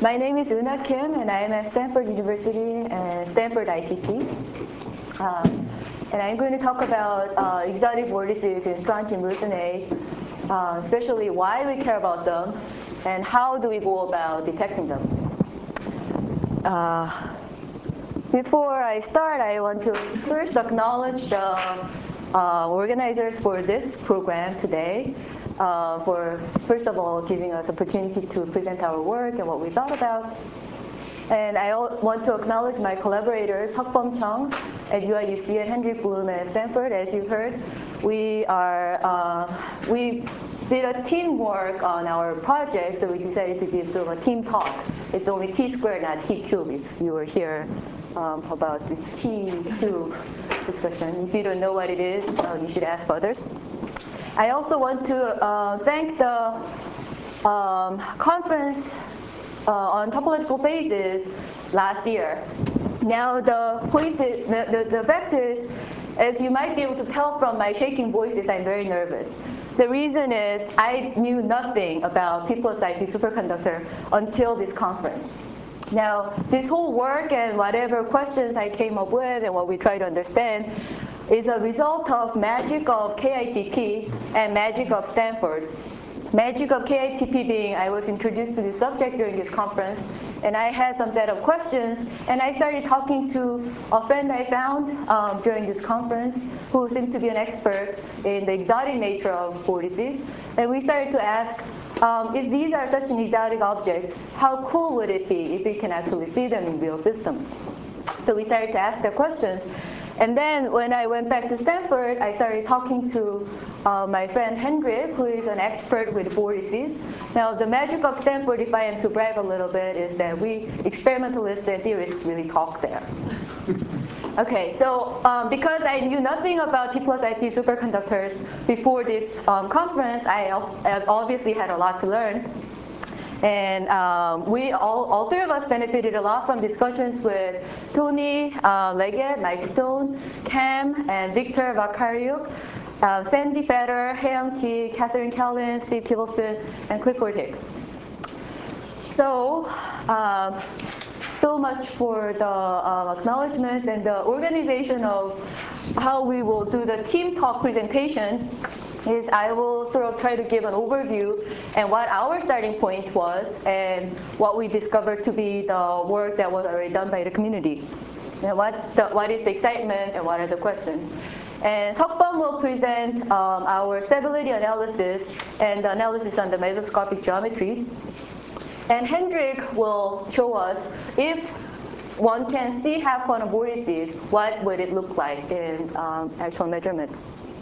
My name is Euna Kim, and I am at Stanford University and Stanford ITP. And I'm going to talk about exotic vortices in strontium glutamate, especially why we care about them, and how do we go about detecting them. Before I start, I want to first acknowledge the organizers for this program today, for first of all giving us opportunity to present our work and what we thought about. And I want to acknowledge my collaborators, Seokbum Chung at UIUC and Hendrik Bloom at Stanford. As you heard, we did a teamwork on our project, so we decided to give sort of a team talk. It's only T squared, not T cubed, if you were here about this T cube discussion. If you don't know what it is, you should ask others. I also want to thank the conference on topological phases last year. Now the point is, the fact is, as you might be able to tell from my shaking voices, I'm very nervous. The reason is I knew nothing about People's IP superconductor until this conference. Now, this whole work and whatever questions I came up with and what we try to understand is a result of magic of KITP and magic of Stanford. Magic of KITP being I was introduced to this subject during this conference, and I had some set of questions, and I started talking to a friend I found during this conference who seemed to be an expert in the exotic nature of vortices, and we started to ask, if these are such an exotic objects, how cool would it be if we can actually see them in real systems? So we started to ask the questions. And then when I went back to Stanford, I started talking to my friend Hendrik, who is an expert with vortices. Now, the magic of Stanford, if I am to brag a little bit, is that we experimentalists and theorists really talk there. Okay, so because I knew nothing about T plus IP superconductors before this conference, I obviously had a lot to learn. And we all three of us benefited a lot from discussions with Tony Leggett, Mike Stone, Cam, and Victor Vakariuk, Sandy Fetter, Haeyoung Ki, Catherine Callan, Steve Kivelson, and Clifford Hicks. So, so much for the acknowledgments and the organization of how we will do the team talk presentation. Is I will sort of try to give an overview and what our starting point was and what we discovered to be the work that was already done by the community. And what is the excitement and what are the questions. And Seokbum will present our stability analysis and the analysis on the mesoscopic geometries. And Hendrik will show us if one can see half quantum vortices, what would it look like in actual measurements.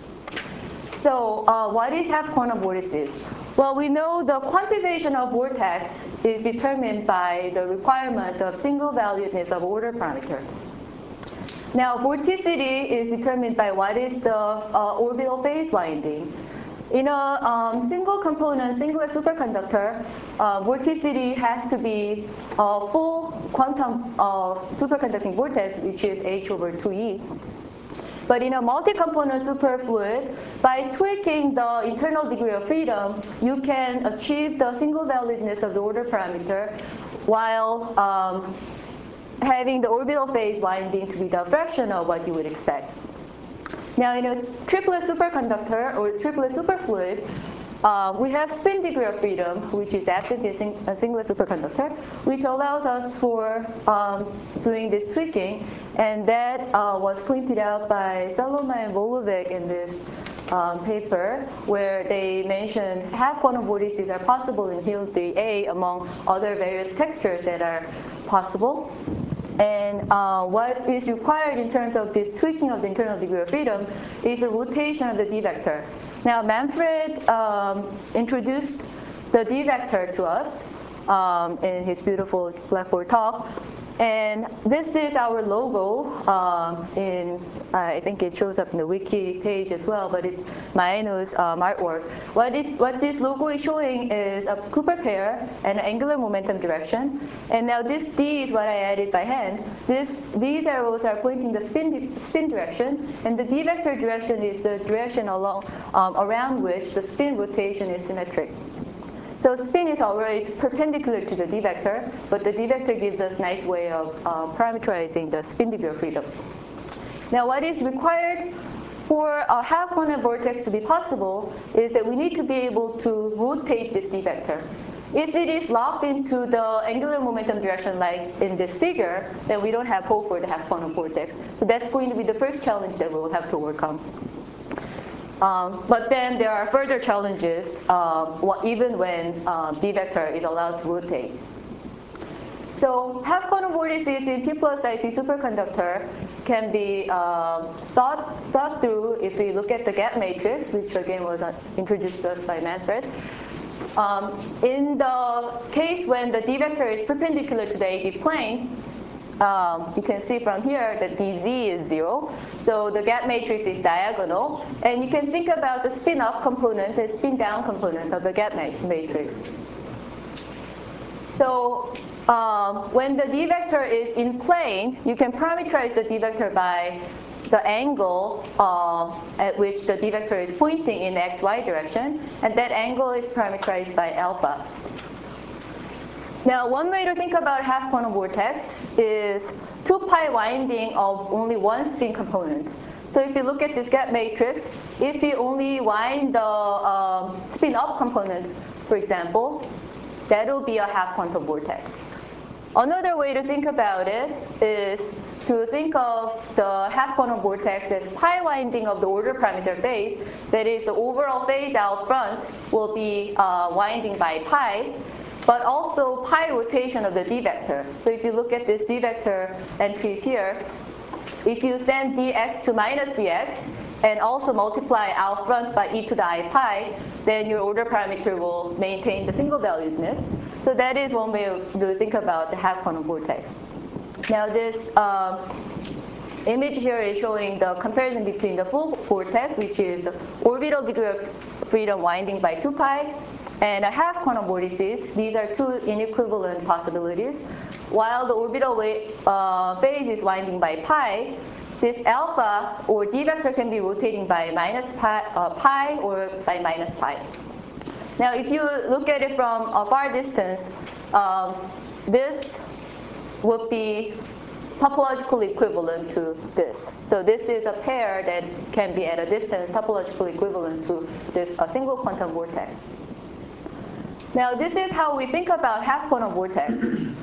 So what is half quantum vortices? Well, we know the quantization of vortex is determined by the requirement of single valuedness of order parameter. Now, vorticity is determined by what is the orbital phase winding. In a single component, singlet superconductor, vorticity has to be a full quantum superconducting vortex, which is h over 2e. But in a multi-component superfluid, by tweaking the internal degree of freedom, you can achieve the single valuedness of the order parameter while having the orbital phase winding to be the fraction of what you would expect. Now, in a triplet superconductor or triplet superfluid, we have spin degree of freedom, which is active in a singlet superconductor, which allows us for doing this tweaking, and that was pointed out by Saloma and Volovic in this paper, where they mentioned half quantum vortices are possible in Helium 3A among other various textures that are possible. And what is required in terms of this tweaking of the internal degree of freedom is the rotation of the D vector. Now, Manfred introduced the D vector to us in his beautiful Blackboard talk. And this is our logo I think it shows up in the wiki page as well, but it's Maeno's artwork. What this logo is showing is a Cooper pair and an angular momentum direction. And now this D is what I added by hand. These arrows are pointing the spin direction, and the D vector direction is the direction around which the spin rotation is symmetric. So spin is always perpendicular to the d vector, but the d vector gives us a nice way of parameterizing the spin degree of freedom. Now what is required for a half quantum vortex to be possible is that we need to be able to rotate this d vector. If it is locked into the angular momentum direction like in this figure, then we don't have hope for the half quantum vortex. So that's going to be the first challenge that we will have to overcome. But then there are further challenges even when d vector is allowed to rotate. So half quantum vortices in P plus IP superconductor can be thought through if we look at the gap matrix, which again was introduced to us by Manfred. In the case when the d vector is perpendicular to the AB plane, you can see from here that dz is 0. So the gap matrix is diagonal. And you can think about the spin up component and spin down component of the gap matrix. So when the d vector is in plane, you can parameterize the d vector by the angle at which the d vector is pointing in the xy direction. And that angle is parameterized by alpha. Now, one way to think about half quantum vortex is 2 pi winding of only one spin component. So if you look at this gap matrix, if you only wind the spin up component, for example, that will be a half quantum vortex. Another way to think about it is to think of the half quantum vortex as pi winding of the order parameter phase. That is, the overall phase out front will be winding by pi, but also pi rotation of the d vector. So if you look at this d vector entries here, if you send dx to minus dx and also multiply out front by e to the I pi, then your order parameter will maintain the single valuedness. So that is one way to think about the half quantum vortex. Now this image here is showing the comparison between the full vortex, which is orbital degree of freedom winding by 2 pi, and a half quantum vortices. These are two inequivalent possibilities. While the orbital phase is winding by pi, this alpha or d vector can be rotating by minus pi or by minus pi. Now, if you look at it from a far distance, this would be topologically equivalent to this. So this is a pair that can be at a distance topologically equivalent to this single quantum vortex. Now, this is how we think about half quantum vortex.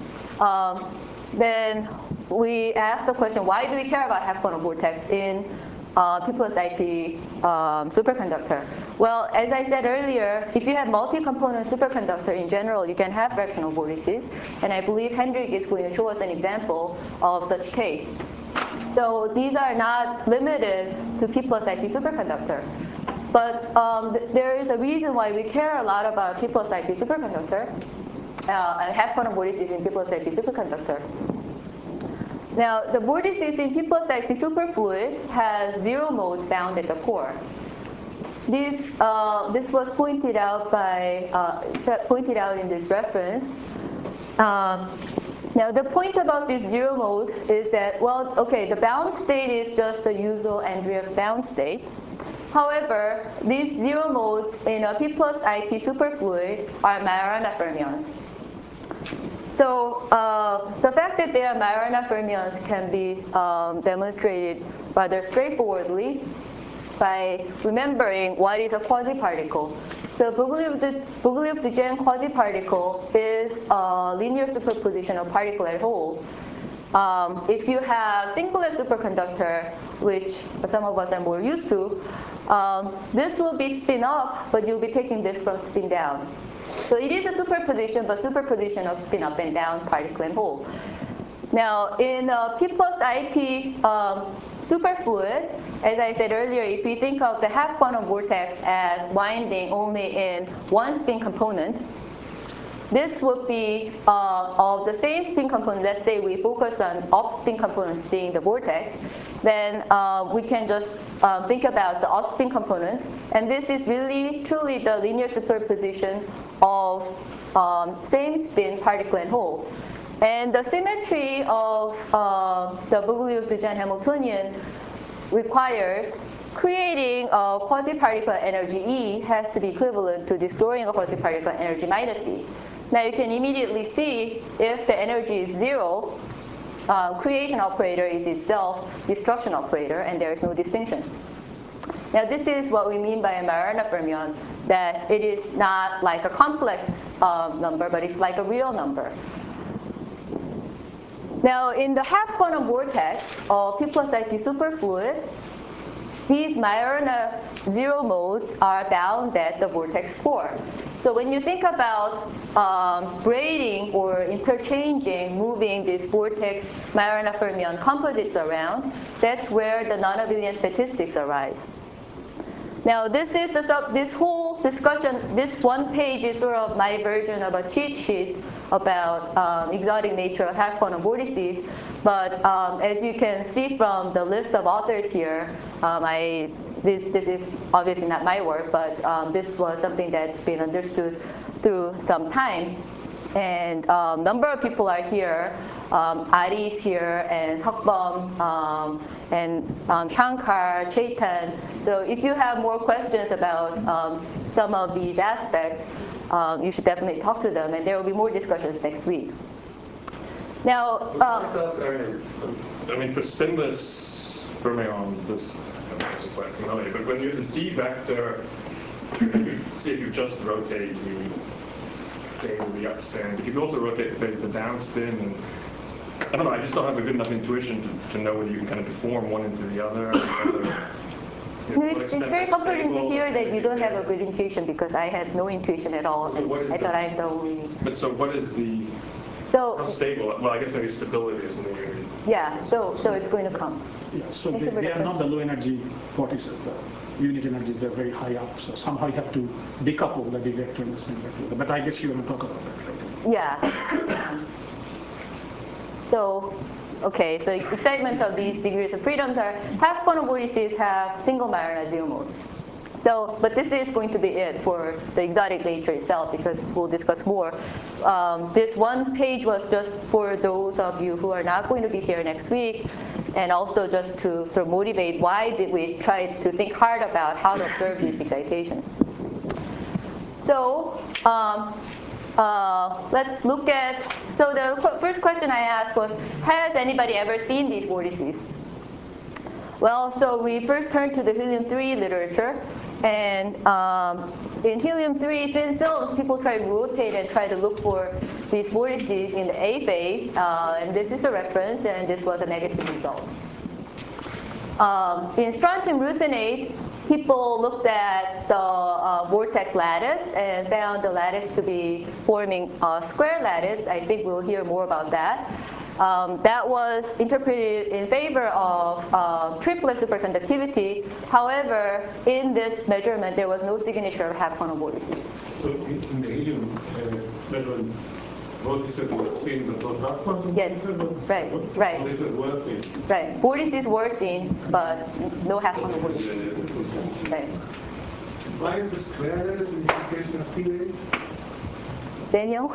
Then we ask the question, why do we care about half quantum vortex in P plus IP superconductor? Well, as I said earlier, if you have multi-component superconductor in general, you can have fractional vortices. And I believe Hendrik is going to show us an example of such case. So these are not limited to P plus IP superconductor. But there is a reason why we care a lot about P plus IP superconductor and half quantum vortices in P plus IP superconductor. Now, the vortices in P plus IP superfluid has 0 modes found at the core. This was pointed out in this reference. Now, the point about this 0 mode is that, well, okay, the bound state is just the usual Andreev bound state. However, these 0 modes in a P plus IP superfluid are Majorana fermions. So the fact that they are Majorana fermions can be demonstrated rather straightforwardly by remembering what is a quasi-particle. So Bogoliubov-Duhem quasi-particle is a linear superposition of particle at whole. If you have singular superconductor, which some of us are more used to, this will be spin up, but you'll be taking this from spin down. So it is a superposition, but superposition of spin up and down particle and whole. Now, in P plus IP superfluid, as I said earlier, if we think of the half quantum vortex as winding only in one spin component, this would be of the same spin component. Let's say we focus on up spin component seeing the vortex, then we can just think about the up spin component. And this is really truly the linear superposition of same spin particle and whole. And the symmetry of the Bogoliubov-Duhem Hamiltonian requires creating a quasi-particle energy E has to be equivalent to destroying a quasi-particle energy minus E. Now you can immediately see if the energy is 0, creation operator is itself destruction operator, and there is no distinction. Now this is what we mean by a Majorana fermion, that it is not like a complex number, but it's like a real number. Now in the half quantum vortex of P plus IT superfluid, these Majorana zero modes are bound at the vortex core. So when you think about braiding or interchanging, moving these vortex Majorana fermion composites around, that's where the non-abelian statistics arise. Now this is this whole discussion, this one page is sort of my version of a cheat sheet about exotic nature of half quantum vortices. But as you can see from the list of authors here, this is obviously not my work, but this was something that's been understood through some time. And a number of people are here. Ari is here, and Seokbum, and Shankar, Chetan. So if you have more questions about some of these aspects, you should definitely talk to them, and there will be more discussions next week. Now, I mean, for spinless fermions, this is quite familiar, but when you this D vector, see if you just rotate the phase of the upspin, but you can also rotate the phase of the downspin, and I don't know, I just don't have a good enough intuition to know whether you can kind of deform one into the other. It's very comforting to hear that you don't have a good intuition, because I had no intuition at all. And I thought I'm the only. But so what is the how stable? Well, I guess maybe stability is in the area. Yeah, so it's going to come. Yeah, so they are not the low energy vortices. The unit energies, they're very high up. So somehow you have to decouple the D vector and the spin vector. But I guess you want to talk about that later. Yeah. So, okay, so excitement of these degrees of freedoms are half quantum vortices have single Majorana zero mode. So, but this is going to be it for the exotic nature itself, because we'll discuss more. This one page was just for those of you who are not going to be here next week, and also just to sort of motivate why did we try to think hard about how to observe these excitations. So, let's look at, so the first question I asked was, has anybody ever seen these vortices? Well, so we first turned to the helium-3 literature, and in helium-3 thin films, people try to rotate and try to look for these vortices in the A phase, and this is a reference, and this was a negative result. In strontium ruthenate, people looked at the vortex lattice and found the lattice to be forming a square lattice. I think we'll hear more about that. That was interpreted in favor of triplet superconductivity. However, in this measurement, there was no signature of half quantum vortices. So in the helium measurement, vortices were seen, but not half quantum? Yes, right. Vortices were seen. Right, vortices were seen, but no half quantum vortices. Right. Why is the square lattice an indication of P-wave? Daniel?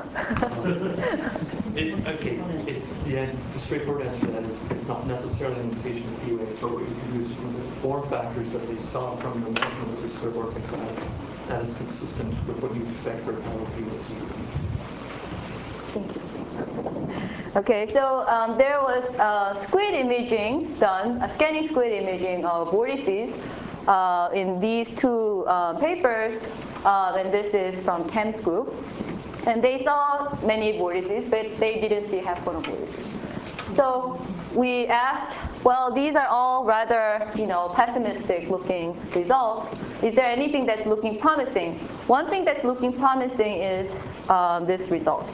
The straightforward answer to that is it's not necessarily an indication of P-wave, but what you can do is from the form factors that they saw from your measurement of the square vortex that is consistent with what you expect for power P-waves. Thank you. Okay, so there was squid imaging done, a scanning squid imaging of vortices in these two papers, and this is from Kem's group. And they saw many vortices, but they didn't see half quantum vortices. So we asked, well, these are all rather, pessimistic looking results. Is there anything that's looking promising? One thing that's looking promising is this result.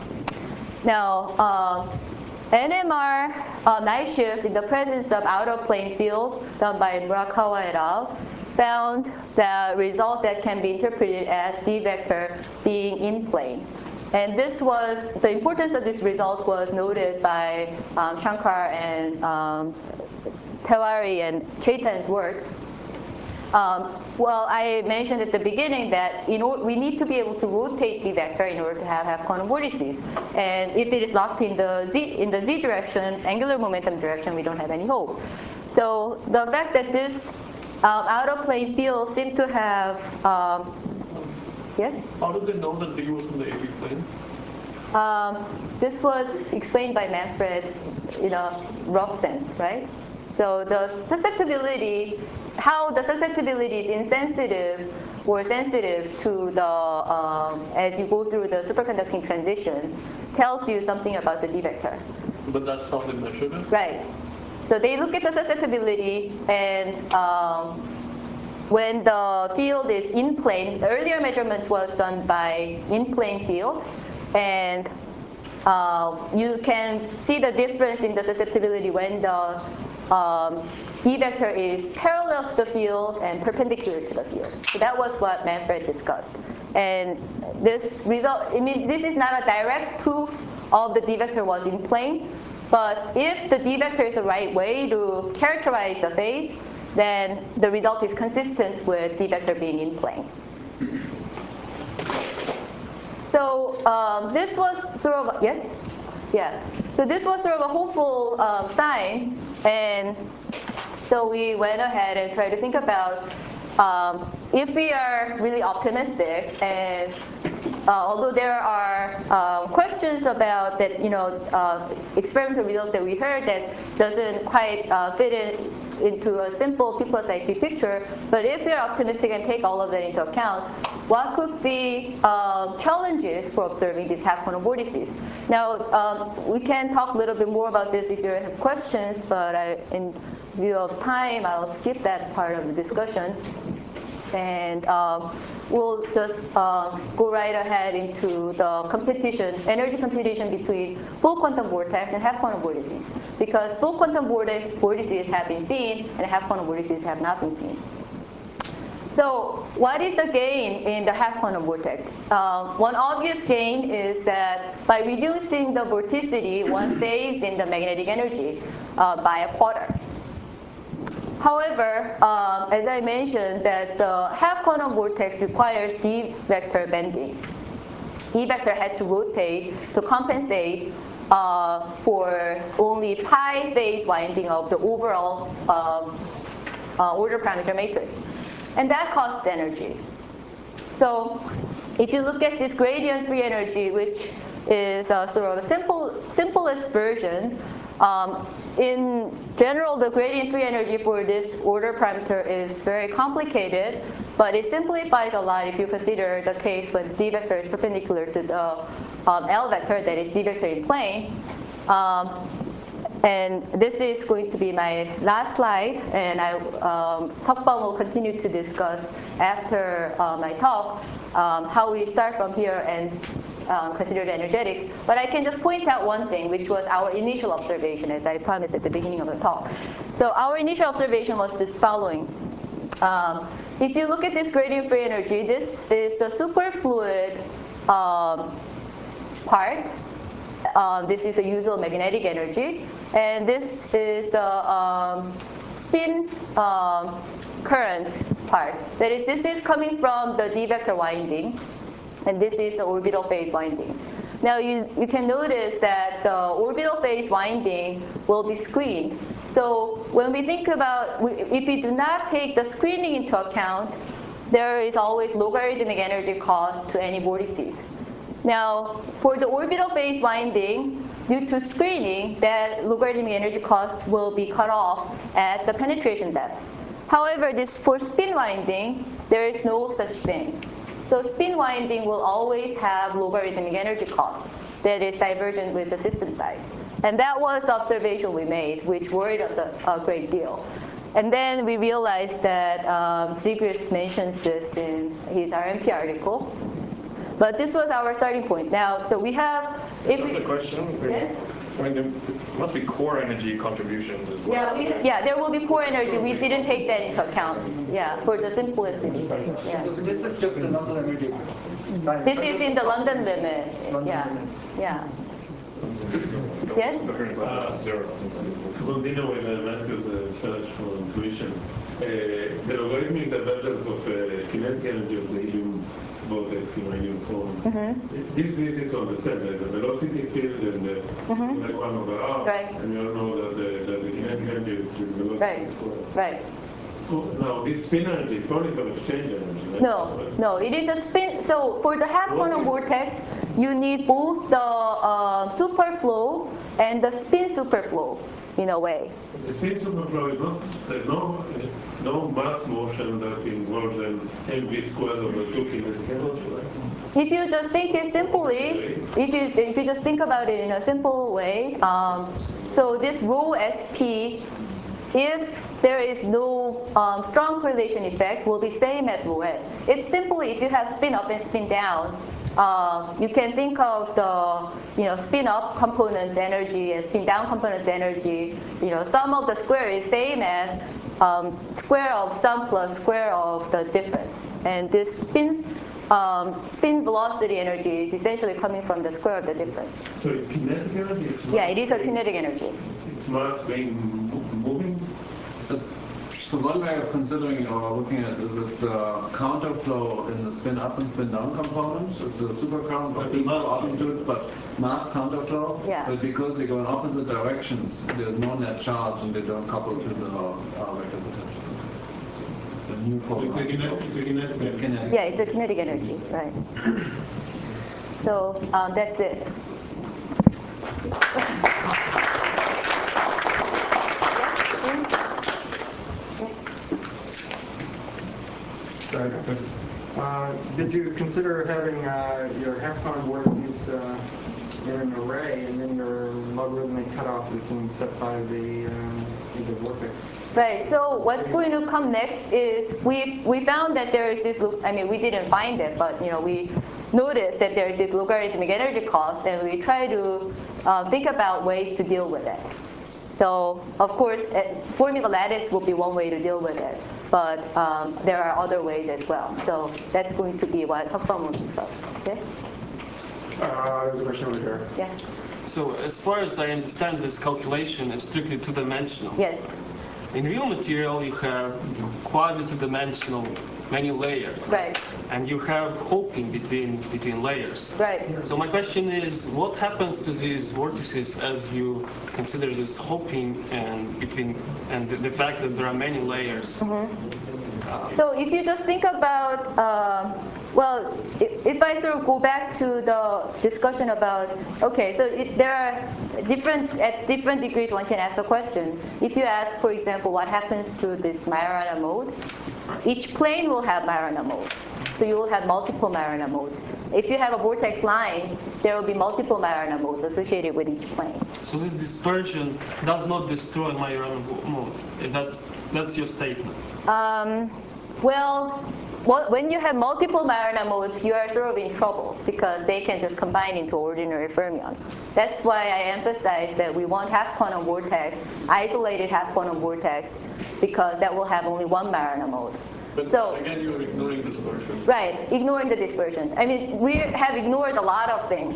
Now, NMR night shift in the presence of outer plane field done by Murakawa et al. Found the result that can be interpreted as D vector being in plane. And this was, the importance of this result was noted by Shankar and Tewari and Chetan's work. Well, I mentioned at the beginning that we need to be able to rotate D vector in order to have half quantum vortices. And if it is locked in the Z direction, angular momentum direction, we don't have any hope. So the fact that this out-of-plane fields seem to have, yes? How did they know that D was in the AB plane? This was explained by Manfred in a rough sense, right? So the susceptibility, how the susceptibility is insensitive or sensitive to the, as you go through the superconducting transition, tells you something about the D vector. But that's how they measured it? Right. So they look at the susceptibility, and when the field is in plane, the earlier measurement was done by in-plane field, and you can see the difference in the susceptibility when the D vector is parallel to the field and perpendicular to the field. So that was what Manfred discussed. And this result, I mean, this is not a direct proof of the D vector was in plane, but if the D vector is the right way to characterize the phase, then the result is consistent with D vector being in plane. So this was sort of, yes? Yeah. So this was sort of a hopeful sign, and so we went ahead and tried to think about if we are really optimistic, and although there are questions about that, experimental results that we heard that doesn't quite fit into a simple P plus IP picture, but if we're optimistic and take all of that into account, what could be challenges for observing these half-quantum vortices? Now, we can talk a little bit more about this if you have questions, but in view of time, I'll skip that part of the discussion. And we'll just go right ahead into the competition, energy competition between full quantum vortex and half quantum vortices. Because full quantum vortices have been seen and half quantum vortices have not been seen. So what is the gain in the half quantum vortex? One obvious gain is that by reducing the vorticity, one saves in the magnetic energy by a quarter. However, as I mentioned, that the half quantum vortex requires D vector bending. D vector had to rotate to compensate for only pi phase winding of the overall order parameter matrix. And that costs energy. So if you look at this gradient free energy, which is sort of a simplest version, in general, the gradient free energy for this order parameter is very complicated, but it simplifies a lot if you consider the case when D vector is perpendicular to the L vector, that is D vector in plane. And this is going to be my last slide, and Tokbang will continue to discuss after my talk how we start from here and consider the energetics. But I can just point out one thing, which was our initial observation, as I promised at the beginning of the talk. So our initial observation was this following. If you look at this gradient free energy, this is the superfluid part. This is the usual magnetic energy, and this is the spin current part. That is, this is coming from the D vector winding, and this is the orbital phase winding. Now you can notice that the orbital phase winding will be screened. So when we think about, if we do not take the screening into account, there is always logarithmic energy cost to any vortices. Now, for the orbital phase winding, due to screening, that logarithmic energy cost will be cut off at the penetration depth. However, for spin winding, there is no such thing. So spin winding will always have logarithmic energy cost that is divergent with the system size. And that was the observation we made, which worried us a great deal. And then we realized that Zygris mentions this in his RMP article. But this was our starting point. Now, so we have... That's a question. Yes? I mean, there must be core energy contributions as well. Yeah, there will be core energy. We didn't take that into account. Yeah, for the simplest mistake. Yeah. So this is just the London energy. This is in the London limit. Yeah. Yes? To continue with Matthew's search for intuition, the logarithmic divergence of kinetic energy of the helium vortex in helium form. This is easy to understand. There's a velocity field and the like 1 over r, Right. and you all know that the kinetic energy is velocity squared. Right. No, this spin energy, Poynting exchange energy. Right? No, it is a spin. So for the half quantum vortex, you need both the superflow and the spin superflow in a way. The spin superflow is not, there's no mass motion that involves an mv squared over 2 kinetic energy, right? If you just think it simply, if you just think about it in a simple way, so this rho sp, if there is no strong correlation effect, will be same as rho s. It's simply if you have spin up and spin down, you can think of the spin up component's energy and spin down component's energy. Sum of the square is same as square of sum plus square of the difference, and this spin velocity energy is essentially coming from the square of the difference. So it's kinetic energy? Yeah, it is a kinetic energy. It's mass being moving? So one way of considering or looking at is that the counterflow in the spin up and spin down component. It's a supercurrent of equal amplitude, but mass counterflow. Yeah. But because they go in opposite directions, there's no net charge and they don't couple to the vector potential. It's a new polarization. It's a kinetic energy. Yeah, it's a kinetic energy, right? So that's it. Did you consider having your half quantum vortices in an array, and then your logarithmic cutoff is then set by the vortex? Right. So what's going to come next is we found that there is this. I mean, we didn't find it, but we noticed that there is this logarithmic energy cost, and we try to think about ways to deal with it. So of course, forming a lattice will be one way to deal with it, but there are other ways as well. So that's going to be what Hakban will discuss. Yes. There's a question over here. Yeah. So as far as I understand, this calculation is strictly two-dimensional. Yes. In real material, you have quasi-two-dimensional many layers. Right. And you have hopping between layers. Right. So my question is, what happens to these vortices as you consider this hopping and the fact that there are many layers? So if you just think about, if I sort of go back to the discussion about, okay, so there are at different degrees one can ask the question. If you ask, for example, what happens to this Majorana mode, each plane will have Majorana mode. So you will have multiple Majorana modes. If you have a vortex line, there will be multiple Majorana modes associated with each plane. So this dispersion does not destroy Majorana mode. That's your statement. When you have multiple Majorana modes, you are sort of in trouble because they can just combine into ordinary fermion. That's why I emphasize that we want half quantum vortex, isolated half quantum vortex, because that will have only one Majorana mode. But so, again, you're ignoring dispersion. Right, ignoring the dispersion. I mean, we have ignored a lot of things.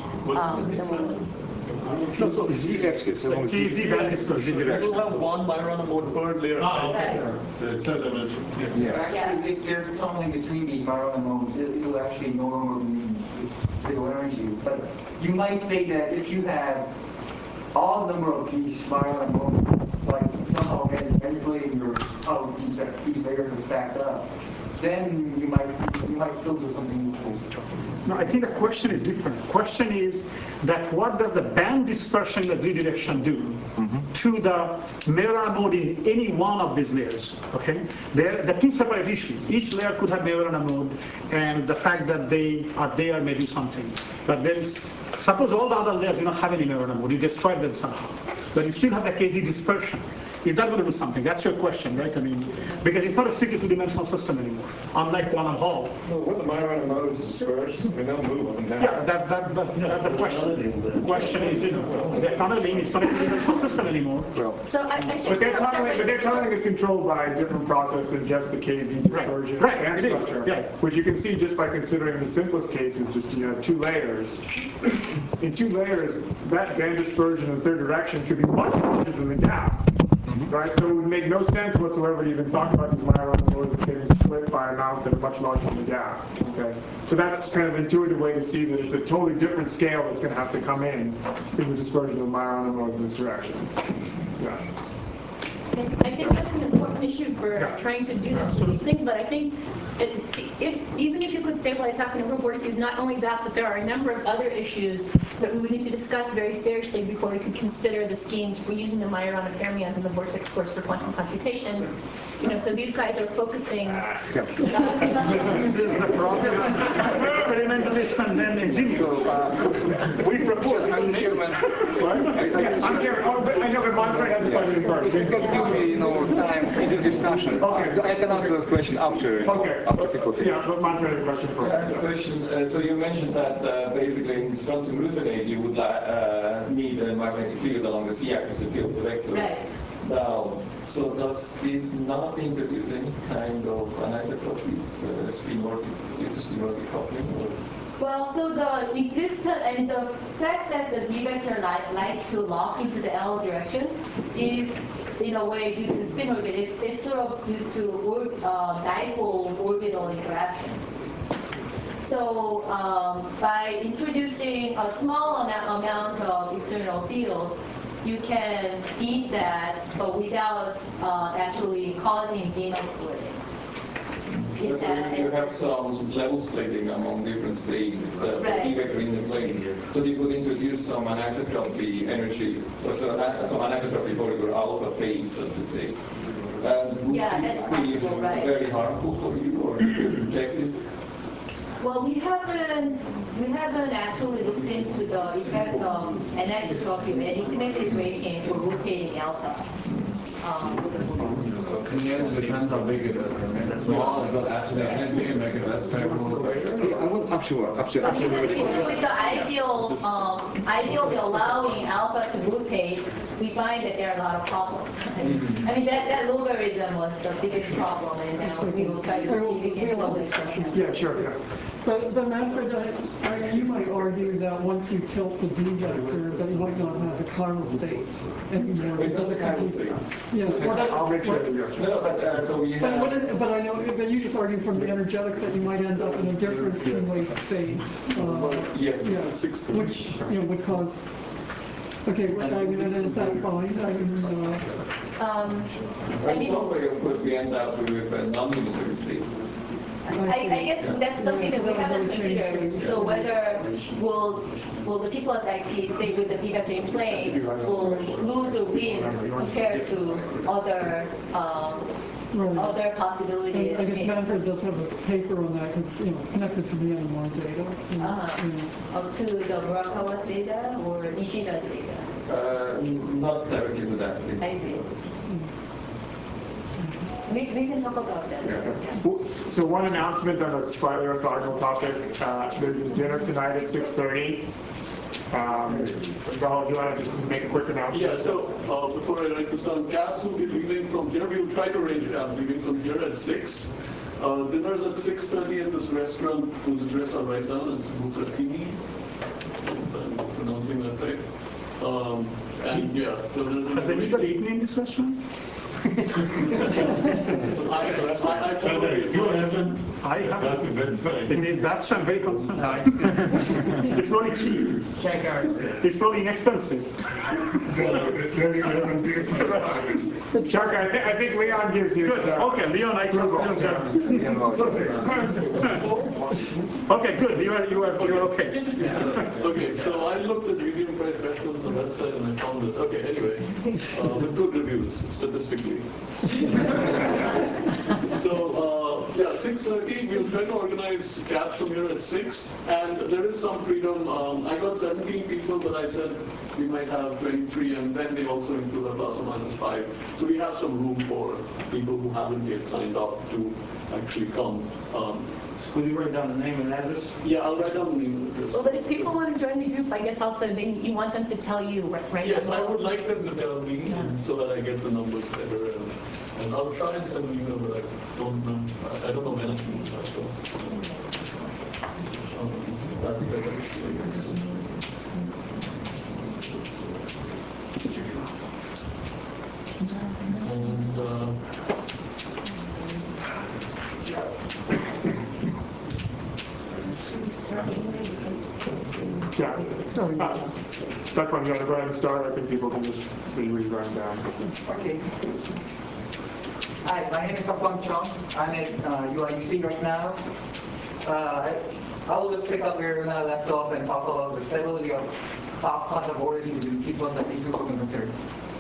No, so z-axis. Z band dispersion. You will have one Majorana mode per layer. The third dimension. Actually, if there's tunneling between these Majorana modes, it will actually no longer be zero energy. But you might say that if you have all number of these Majorana modes, like somehow manipulating how these layers are stacked up, then you might still do something useful. No, I think the question is different. The question is that what does the band dispersion in the z direction do to the Majorana mode in any one of these layers? Okay, they're two separate issues. Each layer could have Majorana mode, and the fact that they are there may do something. But then, suppose all the other layers do not have any Majorana mode, you destroy them somehow, but you still have the KZ dispersion. Is that going to do something? That's your question, right? I mean, because it's not a strictly two-dimensional system anymore, unlike quantum Hall. No, when the Majorana modes disperse, I mean, they'll move up and down. Yeah, that's the question. The question is, they're tunneling. It's not a two-dimensional system anymore. So I But their tunneling is controlled by a different process than just the KZ dispersion. Right, band it is, structure, yeah. which you can see just by considering the simplest case is just you have two layers. In two layers, that band dispersion in the third direction could be much larger than the gap. Right, so it would make no sense whatsoever to even talk about these Majorana modes getting split by amounts that are much larger than the gap. Okay, so that's kind of an intuitive way to see that it's a totally different scale that's going to have to come in the dispersion of Majorana modes in this direction. Yeah. I think that's an important issue for trying to do these things, but I think even if you could stabilize half the number of vortices, not only that, but there are a number of other issues that we would need to discuss very seriously before we could consider the schemes for using the Majorana fermions in the vortex course for quantum computation. So these guys are focusing. This is the problem. Experimentalists and then engineers. We propose. I'm chairman. I'm chairman. I know, but Manfred has a question first. You can give me, time in the discussion. Okay. I can answer that question after. Okay. After people. Yeah, but Manfred has a question I have a first. question. So you mentioned that basically in Wisconsin glucinate you would need a magnetic field along the z-axis to tilt the vector. Right. Now, so does this not introduce any kind of anisotropies, spin-orbic coupling? Or? Well, so the existence and the fact that the B vector likes to lock into the L direction is in a way due to spin orbit. It's sort of due to dipole orbital interaction. So by introducing a small amount of external field, you can feed that, but without actually causing Zeeman splitting. So you have some level splitting among different states for B vector in the plane. So this would introduce some anisotropy energy, or some anisotropy for your alpha phase, so to say. And would this be very harmful for you, or check this? Well, we haven't actually looked into the effect of anisotropy of any symmetric radiation for rotating alpha. It depends how big it is. I mean, it's small, it will add to the energy and make it less favorable. But even with the ideally allowing alpha to rotate, we find that there are a lot of problems. I mean, that logarithm was the biggest problem, and now we will try to see if we can solve this question. Yeah, sure. Yeah. But Manfred, you might argue that once you tilt the D vector, that you might not have a chiral state anymore. It's not a chiral state. Yeah. I'll make sure that you have. No, but so we have. But I know that you just argued from the energetics that you might end up in a different two-way state. Which would cause. Okay, well, I mean, and is that fine? In some way, of course, we end up with a non-unitary state. I guess that's something that we haven't considered. So whether will the P plus IP stay with the P vector in plane, will lose or win compared to other other possibilities. I guess Manfred does have a paper on that because it's connected to the NMR data. Up to the Murakawa data or Nishida's data? Not directly to that. I see. We can talk about that. So one announcement on a slightly orthogonal topic. There's a dinner tonight at 6:30. So do you want to just make a quick announcement? Yeah, so before I write this down, cabs will be leaving from here. We will try to arrange cabs leaving from here at 6. Dinner's at 6:30 at this restaurant whose address I'll write down. It's Bukratini. If I'm pronouncing that right. And yeah, so there's Has anybody eaten in this restaurant? I haven't. I haven't. That's I'm very concerned. It's probably cheap. It's probably inexpensive. Chuck, I think Leon gives you. Good. Okay, Leon, I trust you. Okay, good. You are okay. Okay, so I looked at medium price restaurants on the website and I found this. Okay, anyway, with good reviews statistically. So yeah, 6:30. We'll try to organize cabs from here at 6, and there is some freedom. I got 17 people, but I said we might have 23, and then they also include a plus or minus 5. So we have some room for people who haven't yet signed up to actually come. Could you write down the name and address? Yeah, I'll write down the name and address. Well, but if people want to join the group, I guess also you want them to tell you, right? Yes, I would like them to tell me so that I get the numbers better. And I'll try and send an email, but I don't know when I can do that. So that's it, actually. Yeah. Second one, you want to go ahead and start? I think people can just visually run down. Okay. Hi, my name is Apong Chong. I'm at UIUC right now. I will just pick up where I left off and talk about the stability of half quantum vortices in T plus and T superconductor.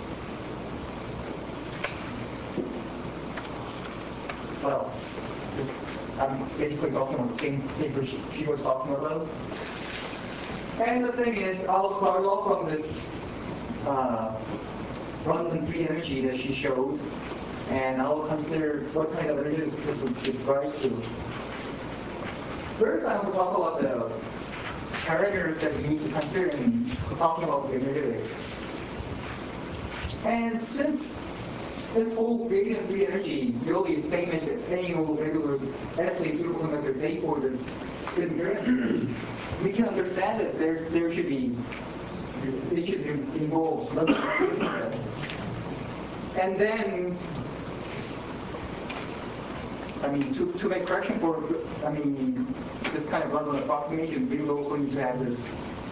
Well, I'm basically talking about the same paper she was talking about. And the thing is, I'll start off from this Rondon free energy that she showed, and I'll consider what kind of energy this would give rise to. First, I want to talk about the parameters that we need to consider in talking about the energetics. And since this whole gradient free energy really is the same as any old regular S-wave superconductor, say for the spin current, we can understand that there should be, it should involve some and then, I mean, to make correction for, I mean, this kind of Rondon approximation, we will also need to have this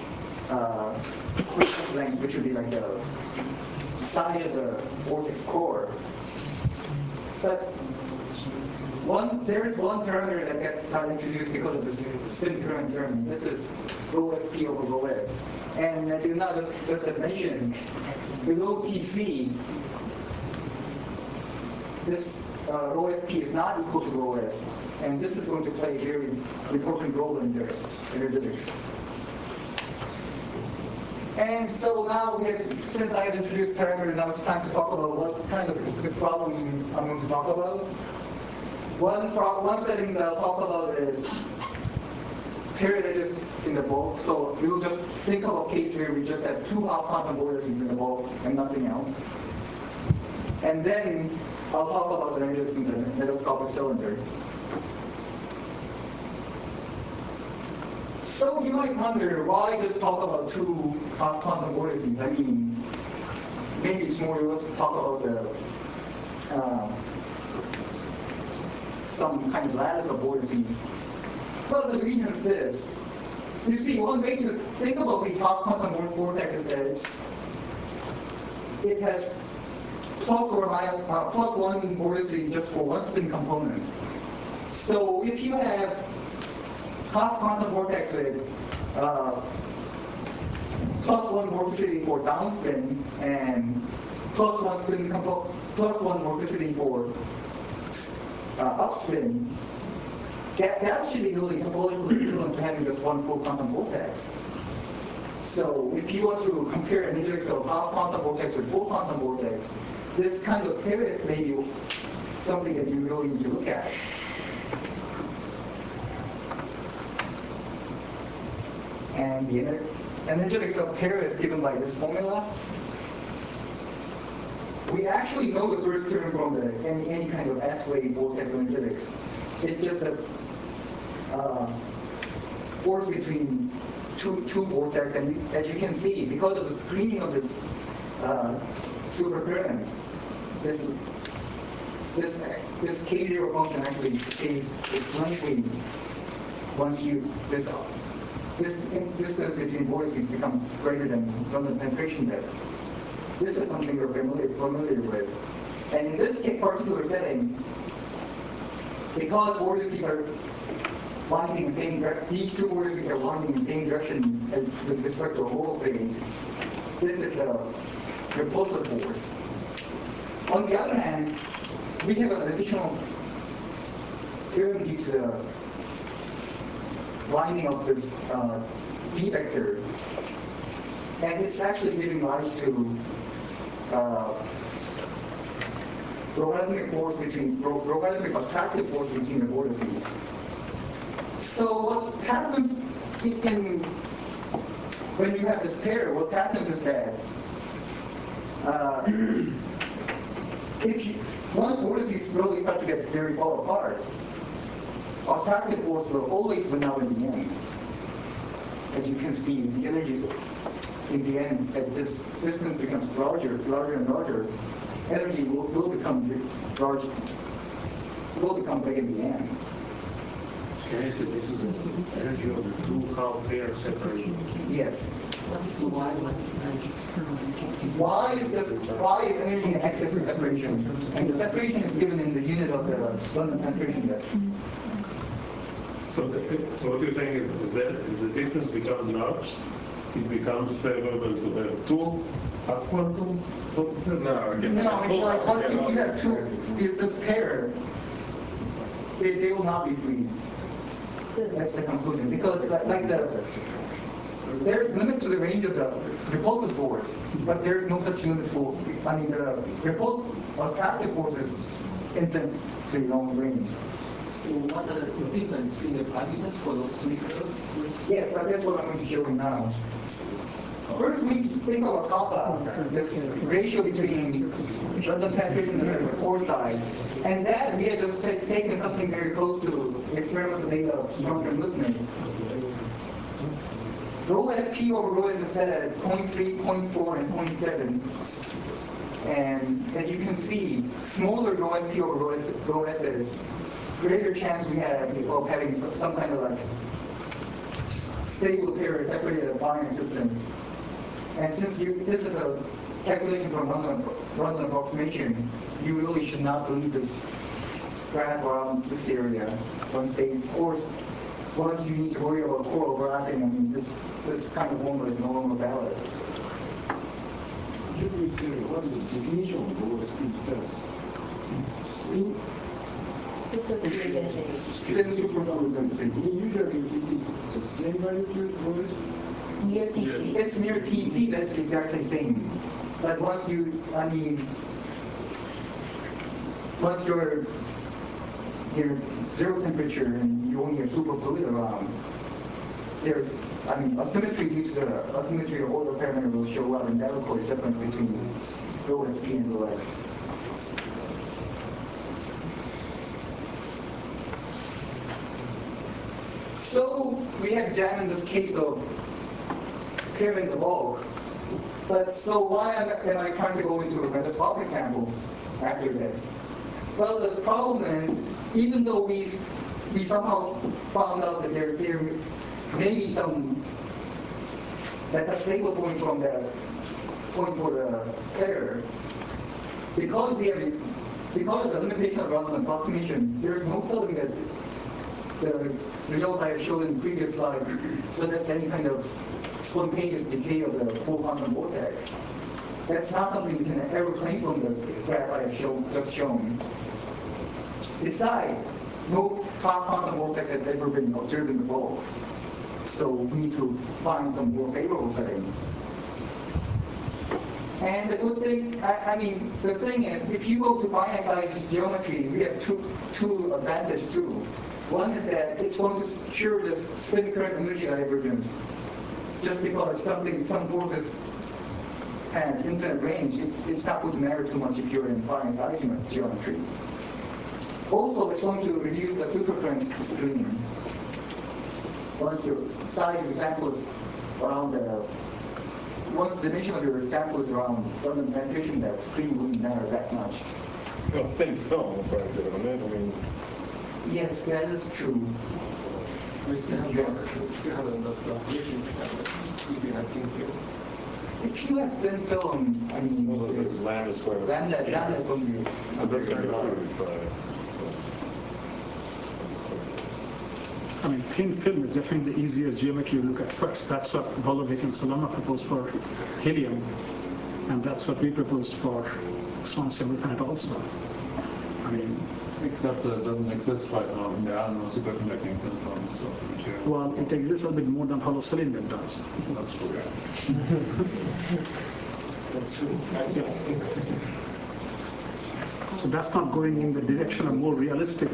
length, which would be like the size of the vortex core. But there is one parameter that got introduced because of the spin current term. This is rho SP over rho S. And as you know, just as mentioned, below TC, this rho SP is not equal to rho S. And this is going to play a very important role in this energetics. And so now, since I have introduced parameters, now it's time to talk about what kind of specific problem I'm going to talk about. One setting that I'll talk about is period edges in the bulk. So we'll just think of a case where we just have two half quantum vortices in the bulk and nothing else. And then I'll talk about the edges in the metastrophic cylinder. So you might wonder, why just talk about two half quantum vortices? I mean, maybe it's more realistic to talk about the some kind of lattice of vortices. Well, the reason is this. You see, one way to think about the half quantum vortex is that it has plus one vorticity just for one spin component. So if you have half quantum vortex with plus one vorticity for downspin and plus one vorticity for upspin, that should be really topologically equivalent to having just one full quantum vortex. So if you want to compare an energetics of half quantum vortex with full quantum vortex, this kind of pairs may be something that you really need to look at. And the energetics of pair is given by this formula. We actually know the first term from any kind of S-wave vortex energetics. It's just a force between two vortex, and as you can see, because of the screening of this supercurrent, this K0 function actually stays exponentially once this distance between vortices becomes greater than Rondon penetration depth. This is something we're familiar with. And in this particular setting, because vortices are winding in the same direction, these two vortices are winding in the same direction with respect to a whole phase, this is a repulsive force. On the other hand, we have an additional term due to the winding of this D vector, and it's actually giving rise to logarithmic attractive force between the vortices. So what happens when you have this pair, what happens is that once vortices really start to get very far apart, attractive force will always win out in the end. As you can see, the energies in the end, as this distance becomes larger and larger, energy will become large, will become big in the end. Can I say this is the energy of the two half pairs separating? Yes. Y is energy in excess of separation, and the separation is given in the unit of the London penetration depth. So what you're saying is that as the distance becomes large, it becomes favorable to have two half quantum? No, again. No, it's like, well, if you have two, if this pair, they will not be free. That's the conclusion, because there's limit to the range of the repulsive force, but there's no such limit for, the attractive force is infinitely long range. So what are the difference in the particles for those three curves? Yes, that's what I'm going to show you now. First, we think of a kappa, this ratio between London penetration and the core size. And that we have just taken something very close to experimental data of stronger movement. Rho SP over rho S is set at 0.3, 0.4, and 0.7. And as you can see, smaller rho SP over rho S is greater chance we have of having some kind of like stable pair separated at finite distance. And since this is a calculation from Random approximation, you really should not believe this graph around this area. Once you need to worry about core overlapping, this kind of formula is no longer valid. Could you please tell me what is the definition of OSP test? Superfluid density. Usually you think it's the same value to OSP? Near TC. It's near TC, that's exactly the same. But once you're near zero temperature and you only have superfluid around, there's, asymmetry due to the asymmetry of order parameter will show up, and that will cause a difference between OSP and OS. So we have examined this case of pairing the bulk. But so why am I trying to go into microscopic samples after this? Well, the problem is, even though we somehow found out that there may be that's a stable point from the point for the pair, because of the limitation of Random approximation, there's no telling that the result I have shown in the previous slide suggests any kind of spontaneous decay of the full quantum vortex. That's not something we can ever claim from the graph I have just shown. Besides, no top quantum vortex has ever been observed in the bulk. So we need to find some more favorable setting. And the good thing, the thing is, if you go to finite size geometry, we have two advantages too. One is that it's going to cure this spin current energy divergence. Just because some forces has infinite range, it's not going to matter too much if you're in finite size geometry. Also, it's going to reduce the supercurrent stream. Once your size of your sample is around once the dimension of your sample is around London penetration, that stream wouldn't matter that much. Well, thin film, quite on it. Yes, that is true. We still have enough definition if you have thin film. If you have thin film, well, this is lambda squared. Lambda is going to be. But that's going to be proved by. Thin film is definitely the easiest geometry you look at first. That's what Volovich and Salama proposed for helium, and that's what we proposed for Swan-Simultanet also. Except that it doesn't exist right now. There are no superconducting thin films of material. Well, it exists a bit more than hollow cylinder does. That's true. That's true. So that's not going in the direction of more realistic.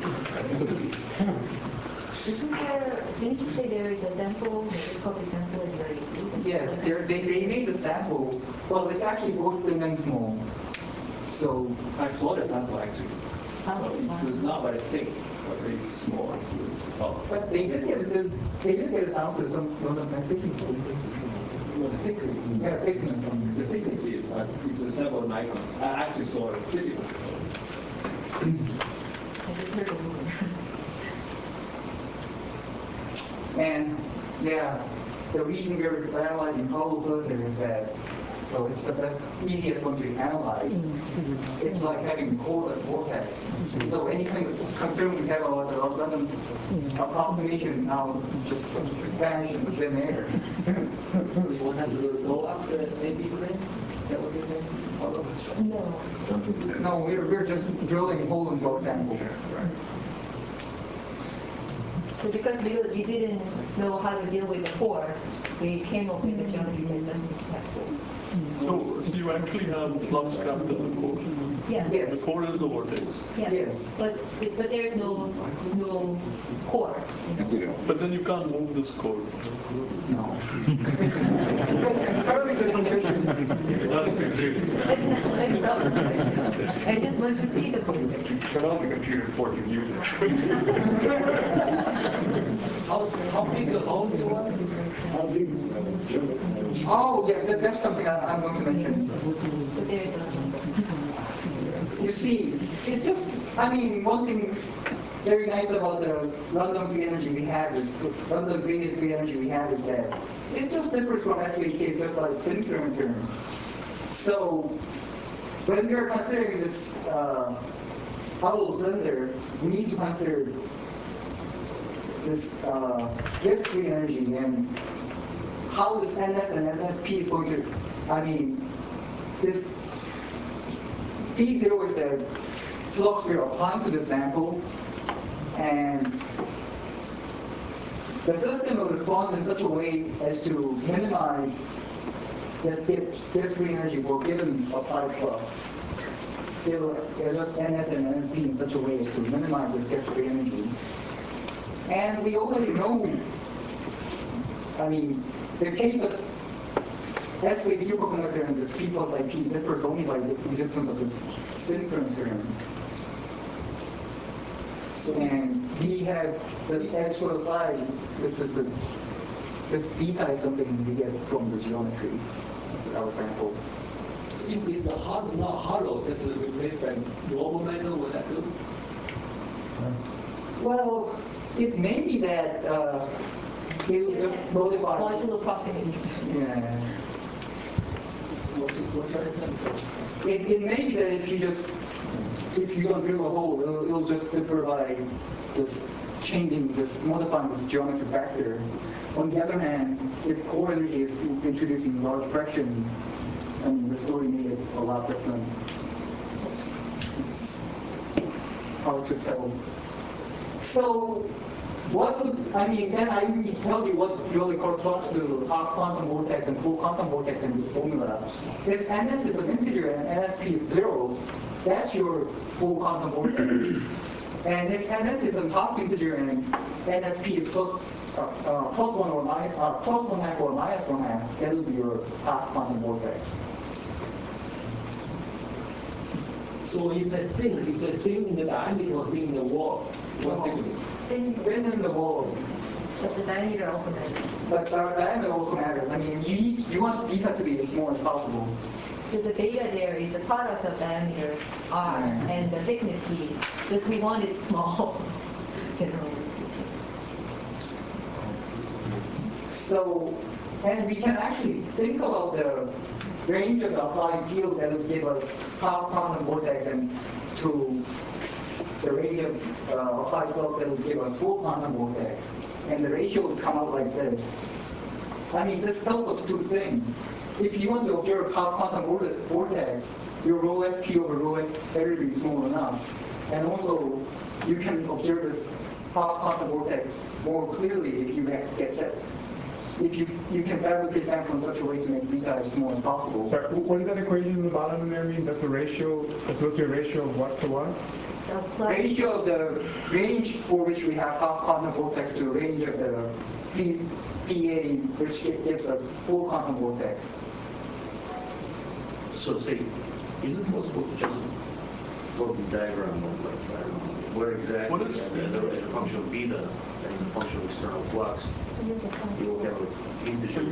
Didn't you say there is a sample, microscopic sample in your EC? Yes, they made the sample. Well, it's actually both thin and small. So I saw the sample actually. So it's not very thick, but it's small. But they did get it down to some penetration. Well, the thickness. Yeah, thickness. The thickness is several microns. I actually saw it physically. I just heard it moving. And yeah, the reason we're analyzing Hubble cylinder is that, well, it's the best, easiest one to analyze. It's like having cordless vortex. So any kind of concern we have about the random approximation now just vanish in the thin air. One has to go up the AP plane? Is that what you're saying? No. No, we're just drilling hole in both samples. So because we didn't know how to deal with the core, we came up with the geometry that doesn't have core. So you actually have flux trapped in the core? Yeah. Yes. The core is the vortex? Yeah. Yes. But there is no core. But then you can't move this core. No. Totally different question. I just want to see the vortex. Turn on the computer before you use it. How big a hole do you want? Oh, yeah, that's something I'm going to mention. But there is no. You see, it just, I mean, one thing very nice about the London free energy we have is, London gradient free energy we have is that it just differs from SHK just by spin term. So, when we are considering this Hubble cylinder, we need to consider this Gibbs free energy and how this NS and NSP is going to, I mean, this P0 is the flux we are applying to the sample, and the system will respond in such a way as to minimize this Gibbs free energy for given applied flux. It will adjust NS and NSP in such a way as to minimize this Gibbs free energy. And we already know, I mean, the case of S-wave superconductor and this P plus IP differs only by the existence of this spin current term. So, and we have the actual side, this beta is something we get from the geometry, our sample. So if it's not hollow, just replaced by normal metal, would that do? Well, it may be that it will just modify. Modular approximation. Yeah. What's your answer? It may be that if you don't drill a hole, it'll just differ by just modifying this geometric factor. On the other hand, if core energy is introducing large fraction, I mean, the story may get a lot different. It's hard to tell. So, then I need to tell you what really corresponds to half quantum vortex and full quantum vortex in this formula. If NS is an integer and NSP is 0, that's your full quantum vortex. And if NS is a half integer and NSP is plus 1 or minus, plus 1/2 or minus 1/2, that will be your half quantum vortex. So you said thin. You said thin in the diameter or thin in the wall? What thickness? Thin in the wall. But the diameter also matters. But the diameter also matters. I mean, you want beta to be as small as possible. So the beta there is the product of diameter r and the thickness d. Because we want it small, generally speaking. So, and we can actually think about the range of the applied field that will give us half quantum vortex and to the range of applied flux that will give us full quantum vortex. And the ratio would come out like this. I mean, this tells us two things. If you want to observe half quantum vortex, your rho FP over rho S better be small enough. And also, you can observe this half quantum vortex more clearly if you get set. If you can fabricate sample in such a way to make beta as small as possible. Sorry, what does that equation in the bottom there mean? That's a ratio, that's supposed to be a ratio of what to what? Ratio of the range for which we have half quantum vortex to the range of the PA, which gives us full quantum vortex. So say, is it possible to just plot the diagram of like, I don't know, where exactly as a function of beta and as a function of external flux, you will have an integer.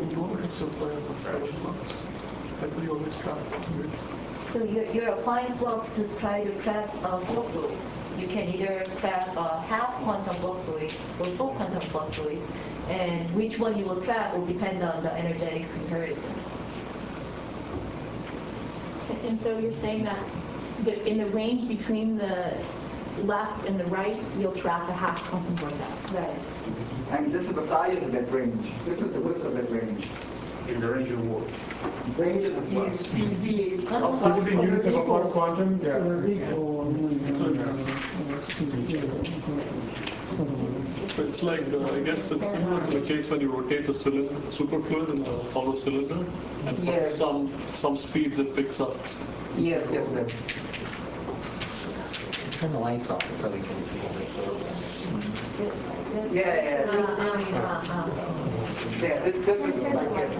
So you're applying flux to try to trap a fluxoid. You can either trap a half quantum fluxoid or full quantum fluxoid. And which one you will track will depend on the energetics comparison. And so you're saying that in the range between the left and the right, you'll track a half quantum vortex. Right. And this is the size of that range. This is the width of that range. In the range of what? Range of the units of a Planck quantum? Yeah. So they're equal. It's like, I guess it's similar to the case when you rotate a cylinder, a superfluid in a hollow cylinder, and for some speeds it picks up. Yes. Turn the lights off so we can see. Yeah. This is like it.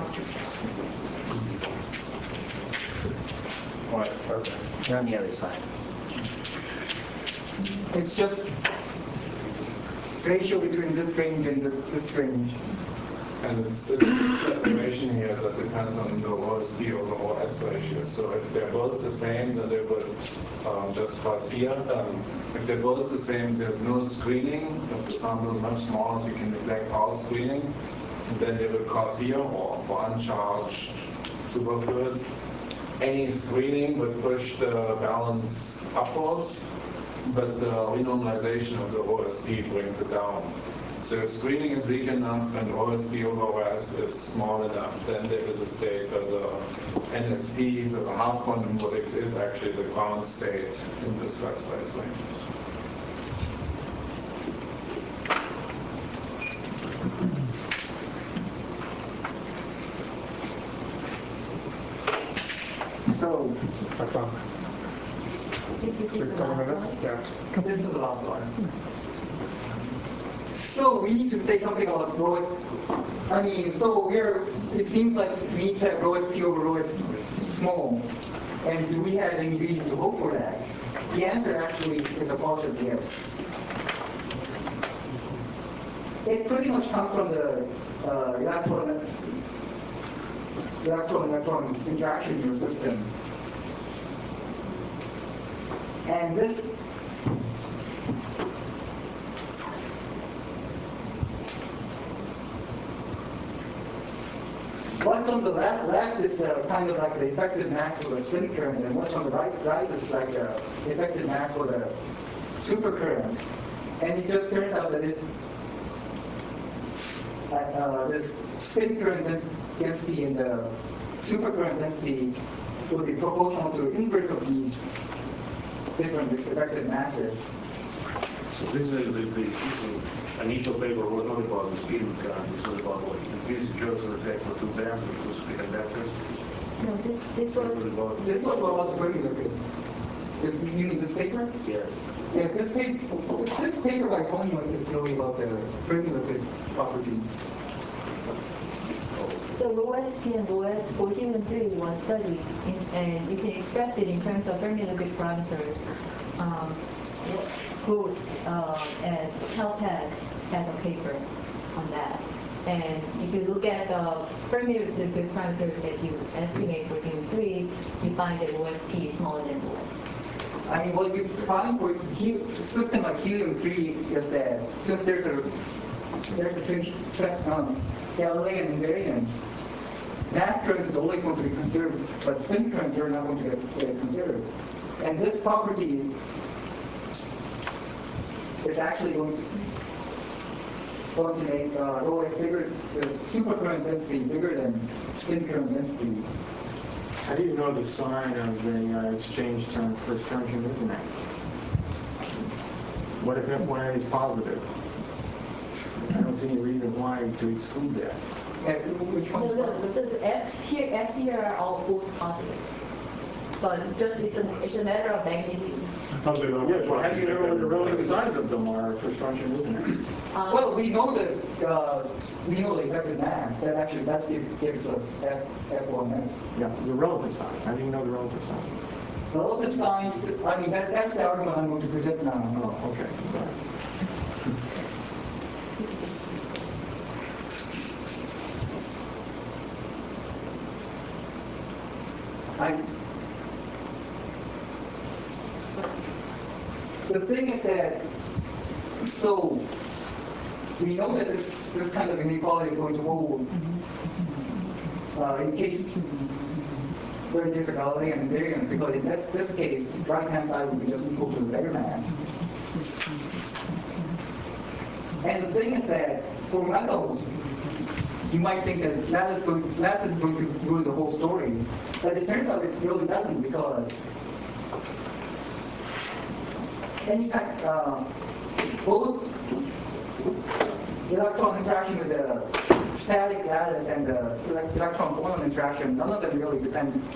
Right, perfect. You're on the other side. It's just ratio between this range and this range. And it's a separation here that depends on the OSD over OS ratio. So if they're both the same, then they would just cross here. If they're both the same, there's no screening. If the sample is much smaller, so you can neglect all screening. And then they will cross here, or for uncharged superfluids. Any screening would push the balance upwards, but the renormalization of the OSP brings it down. So if screening is weak enough and OSP over OS is small enough, then there is a state where the NSP, the half quantum vortex, is actually the ground state in this flux space range. So, This is the last one. this is the last one. So we need to say something about rho. I mean, so it seems like we need to have rho SP over rho S small. And do we have any reason to hope for that? The answer actually is a positive yes. It pretty much comes from the electron-electron interaction in your system. And this what's on the left is kind of like the effective mass for the spin current, and what's on the right is like the effective mass for the supercurrent. And it just turns out that this spin current density and the supercurrent density will be proportional to the inverse of these different effective masses. So this is the initial paper was not about the spin current, this was about what? Increase the Josephson effect for two bands or two superconductors? No, this was about the Fermi liquid. You mean this paper? Yes. Yes, this paper by Conway is really about the Fermi liquid properties. So rho SP and rho S, 14 and 3 was studied, and you can express it in terms of Fermi liquid parameters. Gross and Caltech has a paper on that. And if you look at the Fermi liquid parameters that you estimate for Helium-3, you find that rho SP is smaller than rho S. I mean, what you find for a system like Helium-3 is that since there's a Galilean invariance, mass current is always going to be conserved, but spin current are not going to get conserved. And this property is actually going to make rho S bigger, the supercurrent density bigger than spin current density. How do you know the sign of the exchange term for Schrödinger Internet? What if F1A is positive? I don't see any reason why to exclude that. Which one? No, so F's here are all both positive. But just it's a matter of magnitude. Yeah, well, how do you know what the relative size of them are for Schrödinger Internet? Well, we know the effective mass. That gives us F1S. Yeah, the relative size. How do you know the relative size? The relative size, I mean, that's the argument I'm going to present now. Oh, okay. The thing is that, so we know that this this kind of inequality is going to hold in case where there's a Galilean invariance, because in this case, right-hand side would be just equal to the vector mass. And the thing is that for metals, you might think that that is going to ruin the whole story, but it turns out it really doesn't, because any kind both electron interaction with the static lattice and the electron boson interaction, none of them really depend on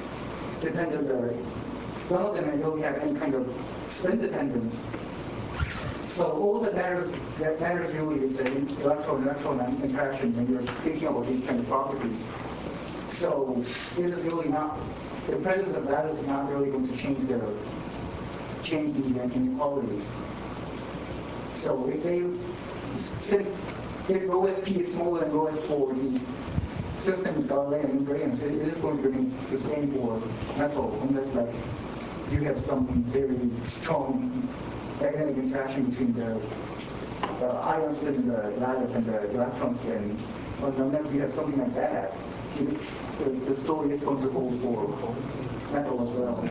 none of them really have any kind of spin dependence. So all that matters really is the electron interaction when you're thinking about these kind of properties. So it is really not, the presence of lattice is not really going to change the inequalities. So since if rho sp is smaller than rho s for the system with Galilean invariance, it is going to remain the same for metal, unless like you have some very strong magnetic interaction between the ion spin in the lattice and the electron spin. But unless you have something like that, the story is going to hold for metal as well.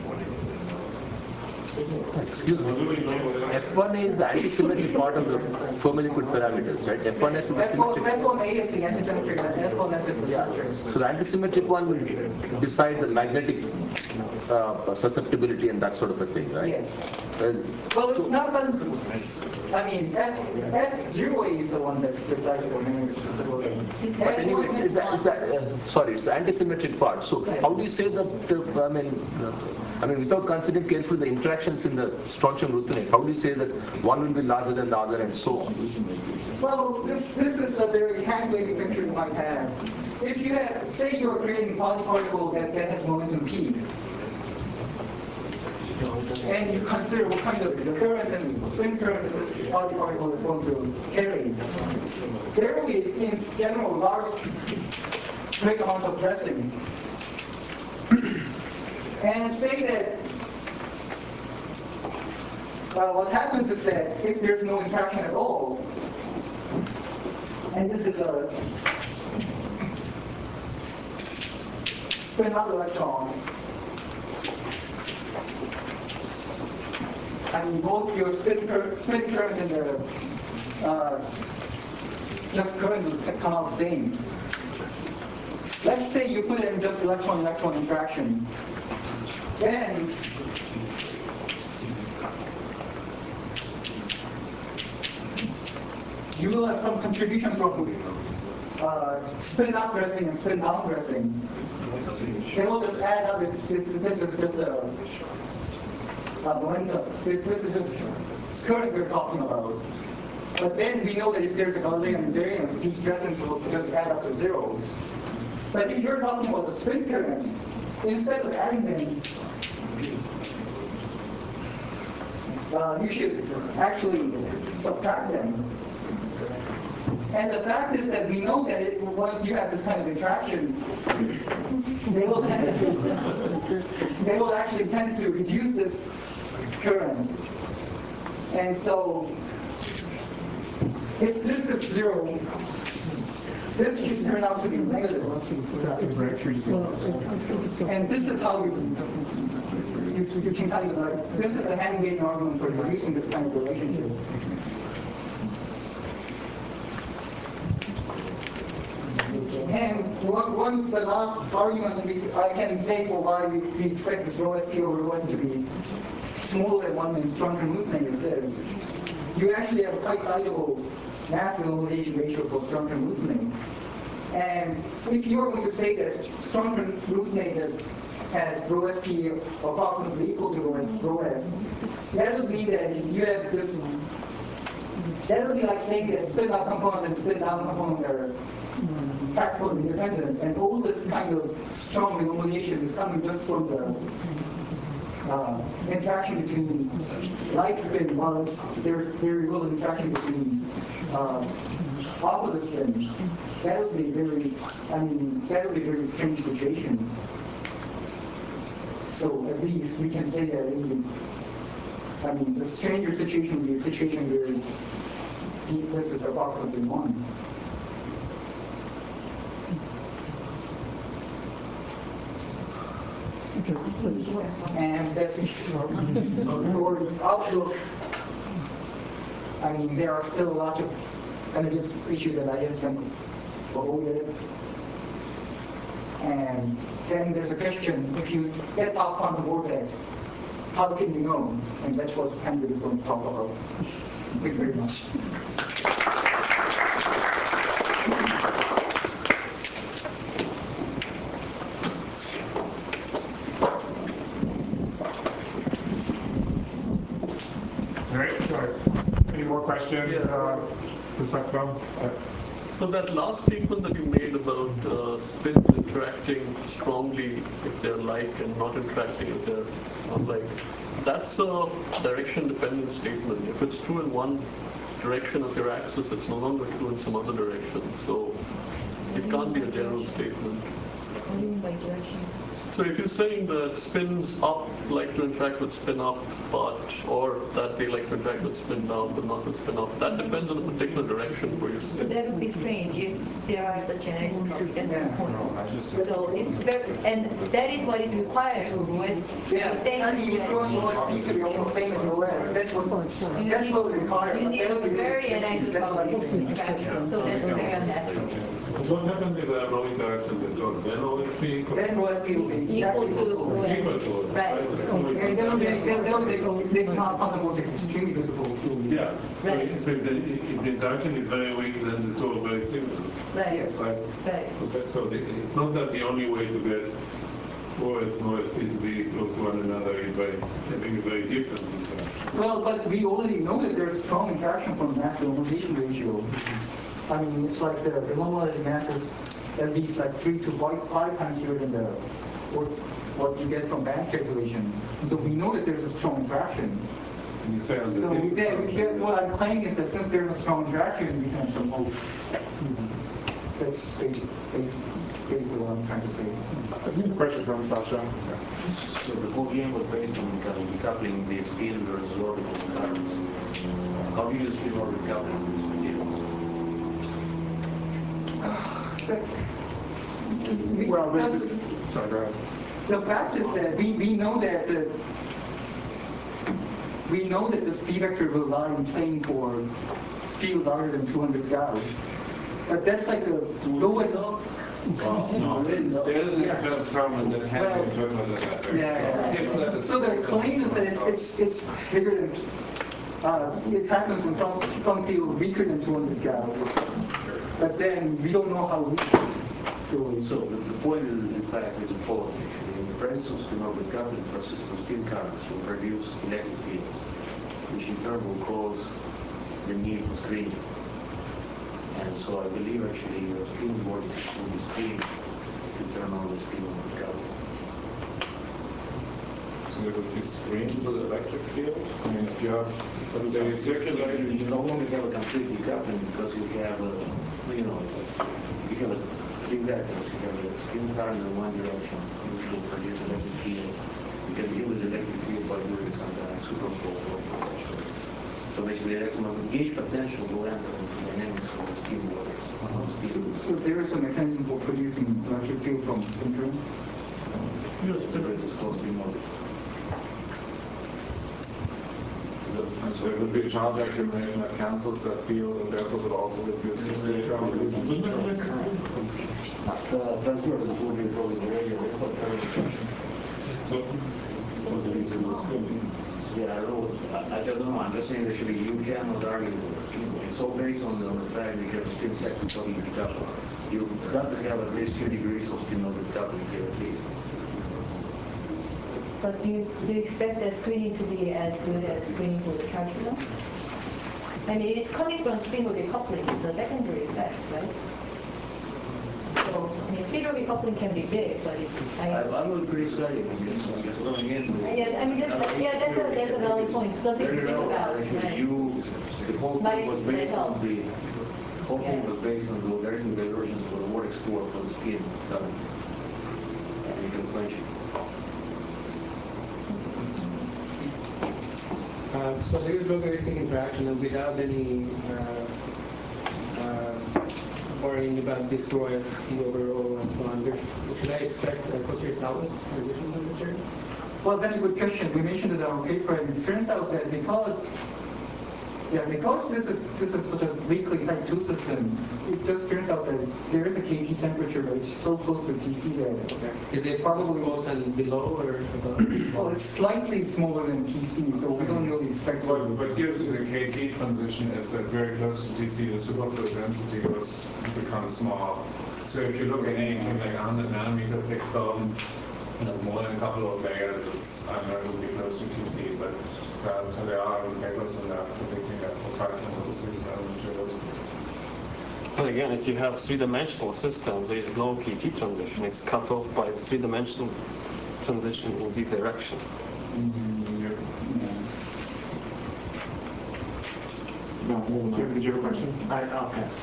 Excuse me. F1A is the antisymmetry part of the Fermi liquid parameters, right? F1S is the symmetric. F1A is the antisymmetric, and F1S is the symmetric. So the antisymmetric one will decide the magnetic susceptibility and that sort of a thing, right? Yes. Well, it's not that. I mean, F0A is the one that decides the magnetic susceptibility. But anyway, it's the antisymmetric part. So how do you say that? I mean, without considering carefully the interactions in the strontium ruthenate, how do you say that one will be larger than the other and so on? Well, this is a very hand-wavy picture you might have. If you have, say you're creating a polyparticle that has momentum p, and you consider what kind of current and spin current that this polyparticle is going to carry, there will be, in general, large great amount of pressing. And say that what happens is that if there's no interaction at all, and this is a spin-up electron, I mean, both your spin current and the just current will come out the same. Let's say you put in just electron-electron interaction. Then you will have some contribution from spin-up dressing and spin-down dressing. They will just add up if this is just a momentum. This is just current we're talking about. But then we know that if there's a Galilean invariance, these dressings will just add up to 0. But if you're talking about the spin current, instead of adding them, you should actually subtract them. And the fact is that we know that once you have this kind of interaction, they will actually tend to reduce this current. And so, if this is 0, this should turn out to be negative. And this is how you can kind of like, this is the hand-wavy argument for reducing this kind of relationship. And the last argument I can say for why we expect this rho sp over rho n to be smaller than 1 in strontium ruthenate is this. You actually have a quite sizable mass normalization ratio for strontium ruthenate. And if you're going to say that strontium ruthenate has rho sp approximately equal to rho s, that would mean that you have this, that would be like saying that spin-up component and spin-down component are practically independent, and all this kind of strong renormalization is coming just from the interaction between light spin, while there's very little interaction between opposite spin. That would be very, that would be a very strange situation. So at least we can say that the stranger situation would be a situation where this is approximately 1. And that's or outlook. I mean, there are still lots of energy issues that I just can avoid it. And then there's a question, if you get out from the vortex, how can you know? And that's what Andrew is going to talk about. Thank you very much. All right, sorry. Any more questions? So that last statement that you made about spins interacting strongly if they're like and not interacting if they're unlike, that's a direction-dependent statement. If it's true in one direction of your axis, it's no longer true in some other direction. So it can't be a general statement. What do you mean by direction? So if you're saying that spins up like to interact with spin up, or that they like to interact with spin down but not with spin up, that depends on a particular direction where you're But that would be strange if there are such an isotropy. That's the point. So it's very, and that is what is required with. Yeah, I mean, if you want OSP to be almost same as OS, that's what required. You need very anisotropy interaction, so that's very unnatural. What happens if there are no interactions at all? Then OSP? Then OSP will be equal to OS. Right. And they'll make non-fundamental extremely visible. Yeah. So if the interaction is very weak, then the two are very similar. Right. Yes. Right. So it's not that the only way to get OS and OSP to be close to one another is by having a very different interaction. Well, but we already know that there's strong interaction from mass to normalization ratio. I mean, it's like the normalized mass is at least like 3 to 5 times greater than what you get from band calculation. So we know that there's a strong interaction. And you say on the So what I'm claiming is that since there's a strong interaction, we can promote. That's basically what I'm trying to say. Here's a question from Sasha. So the whole game was based on kind of decoupling the spin versus orbital currents. How do you use spin orbital decoupling in these materials? Sorry, go ahead. The fact is that we know that the speed vector will lie in plane for field larger than 200 Gauss. But that's like the lowest. No, there is an experiment that can be interpreted that way. Yeah. So the claim is that it's bigger than. It happens in some field weaker than 200 Gauss. But then we don't know how weak. So the point is, in fact, is the following. In the presence of spin orbital decoupling, persistent spin currents will produce electric fields, which in turn will cause the need for screening. And so I believe actually your spin vortex will be screened to turn on the spin orbital decoupling. So they would be screened to the electric field? I mean, if you have, let's say, circular... You no longer have a complete decoupling because you have you have three vectors. You have a spin current in one direction, which will produce electric field. You can deal with the electric field by doing some kind of superpole potential. So basically, the electromagnetic gauge potential will enter into the dynamics of the spin vortex. So there is a mechanism for producing electric field from spin current? Yes, there is called spin vortex. So it would be a charge accumulation that cancels that field and therefore would also reduce the spin current. Transverse will be probably the radio. So, what's the reason for spinning? Yeah, I don't know. I'm just saying that actually you cannot argue. It's all based on the fact that you have spin sector totally decoupled. You've got to have at least 2 degrees of spin over decoupling here at least. But do you expect that screening to be as good as screening for the charge field? I mean, it's coming from spin orbital decoupling, the secondary effect, right? So, I mean, spin orbital decoupling can be big, but I'm not pretty excited. I'm just throwing in. Yeah, I mean, that's a valid point. Something to think about. Actually, right? The whole thing was based on the logarithmic divergence for the vortex for the spin current. And you can quench it. So there is logarithmic interaction, and without any worrying about destroys the overall and so on. Should I expect Kocher's Nautilus transition temperature? Well, that's a good question. We mentioned it in our paper, and it turns out that because this is such a weakly type 2 system, it just turns out that there is a KT temperature, but it's so close to TC that is it probably close and below or above? Well, it's slightly smaller than TC, so we don't really expect. What gives you the KT transition is that very close to TC, the superfluid density becomes small. So if you look at anything like 100 nanometer thick film, more than a couple of layers, it's unknowingly close to TC, but there are papers on that predicting that for 5.6 nanometers. And again, if you have three-dimensional systems, there is no KT transition. It's cut off by three-dimensional transition in z direction. Did you have a question? I'll pass.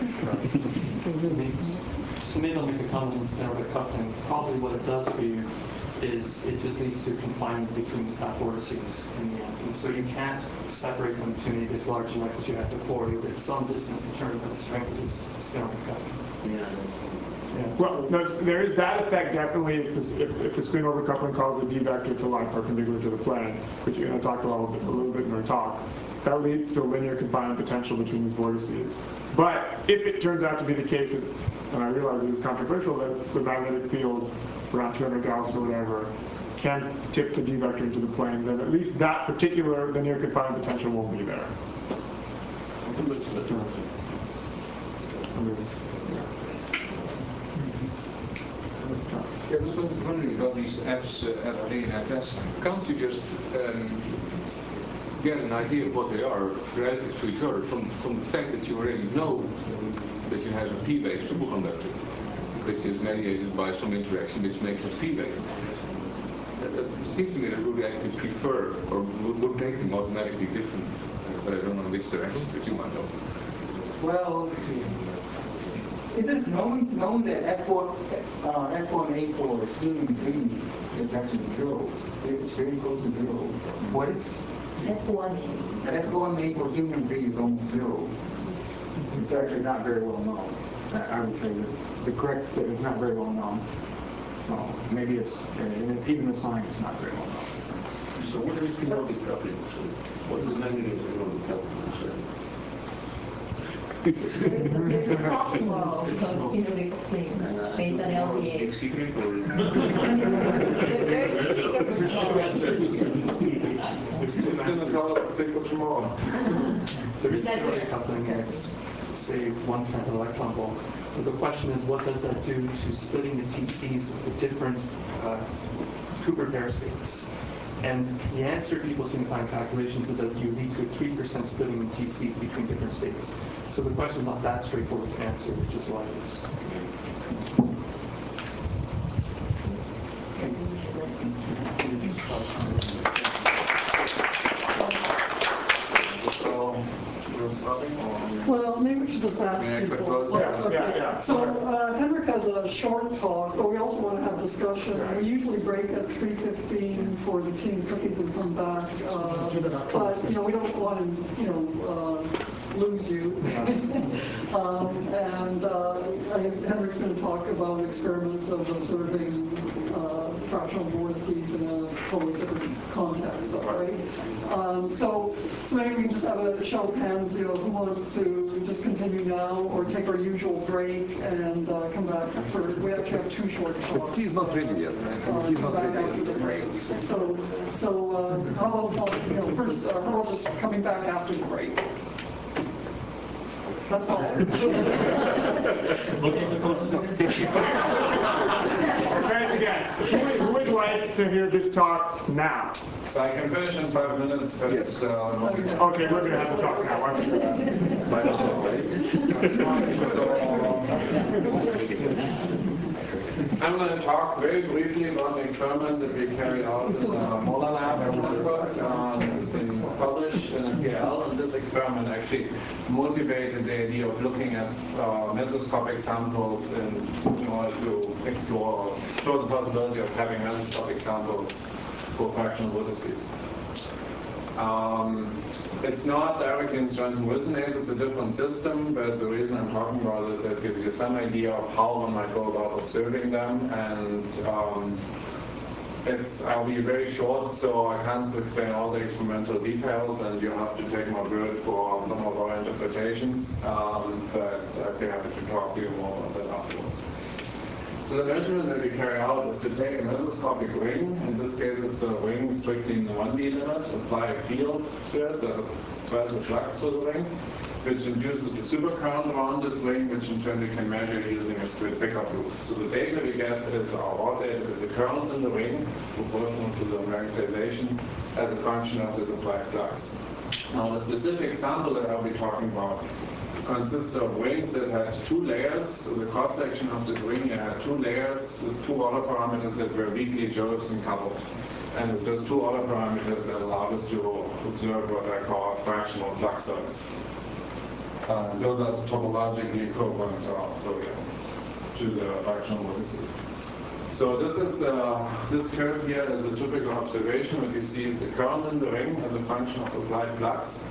So maybe I'll make a comment on standard coupling. Probably what it does for you is it just leads to confinement between the stack vortices in the end. And so you can't separate them to make this large enough that you had before. You'll get some distance in terms of the strength of this standard coupling. Yeah. Well, no, there is that effect definitely if the spin overcoupling causes the D vector to lie perpendicular to the plane, which you're going to talk about a little bit in our talk. That leads to a linear confinement potential between these vortices. But if it turns out to be the case, and I realize it is controversial, that the magnetic field around 200 Gauss or whatever can tip the D vector into the plane, then at least that particular linear confinement potential won't be there. Yeah, I was wondering about these Fs, Fa and Fs. Can't you just get an idea of what they are relative to each other from the fact that you already know that you have a p-wave superconductor, which is mediated by some interaction which makes it p-wave? It seems to me that would actually prefer, or would make them automatically different, but I don't know in which direction, but you might know. Well, it is known that F1A for helium 3 is actually 0. It's very close to 0. What is? F1A. F1A for helium 3 is almost 0. It's actually not very well known. I would say that the correct statement is not very well known. Well, maybe it's, even the sign is not very well known. So what is periodic coupling? So what is the magnitude of periodic coupling? Well, because periodic coupling based on LDA. Big secret or? It's going to tell us the secret tomorrow. There is periodic coupling, it's say 1/10 electron volt. But the question is, what does that do to splitting the TCs of the different Cooper pair states? And the answer people seem to find calculations is that you lead to a 3% splitting in TCs between different states. So the question is not that straightforward to answer, which is why it's. Well, maybe we should just ask people. So Henrik has a short talk, but we also want to have discussion. We usually break at 3:15 for the tea and cookies and come back. But we don't want to lose you. And I guess Henrik's going to talk about experiments of observing fractional vortices in a totally different context, right? So maybe we can just have a show of hands, who wants to just continue now or take our usual break and come back for, we actually have 2 short talks. He's not ready yet. He's not ready yet. So how about, first, how about just coming back after the break? That's all. Thanks again. Who would like to hear this talk now? So I can finish in 5 minutes. But yes. Okay, we're going to have to talk now. Why don't you I'm going to talk very briefly about an experiment that we carried out in the Molar Lab at Stanford. It's been published in NPL, and this experiment actually motivated the idea of looking at mesoscopic samples in order to explore the possibility of having mesoscopic samples for fractional vortices. It's not directly in strontium glutamate, it's a different system, but the reason I'm talking about it is that it gives you some idea of how one might go about observing them, and I'll be very short, so I can't explain all the experimental details, and you have to take my word for some of our interpretations, but I'd be happy to talk to you more about that afterwards. So the measurement that we carry out is to take a mesoscopic ring, in this case it's a ring strictly in the 1D limit, apply a field to it that applies a flux to the ring, which induces a supercurrent around this ring, which in turn we can measure using a split pickup loop. So the data we get is our raw data is the current in the ring, proportional to the magnetization, as a function of this applied flux. Now the specific sample that I'll be talking about consists of rings that had two layers. So the cross-section of this ring had two layers with two autoparameters that were weakly Josephson coupled. And it's just two autoparameters that allow us to observe what I call fractional flux zones. Those are topologically equivalent to the fractional vortices. So this curve here is a typical observation. What you see is the current in the ring as a function of applied flux.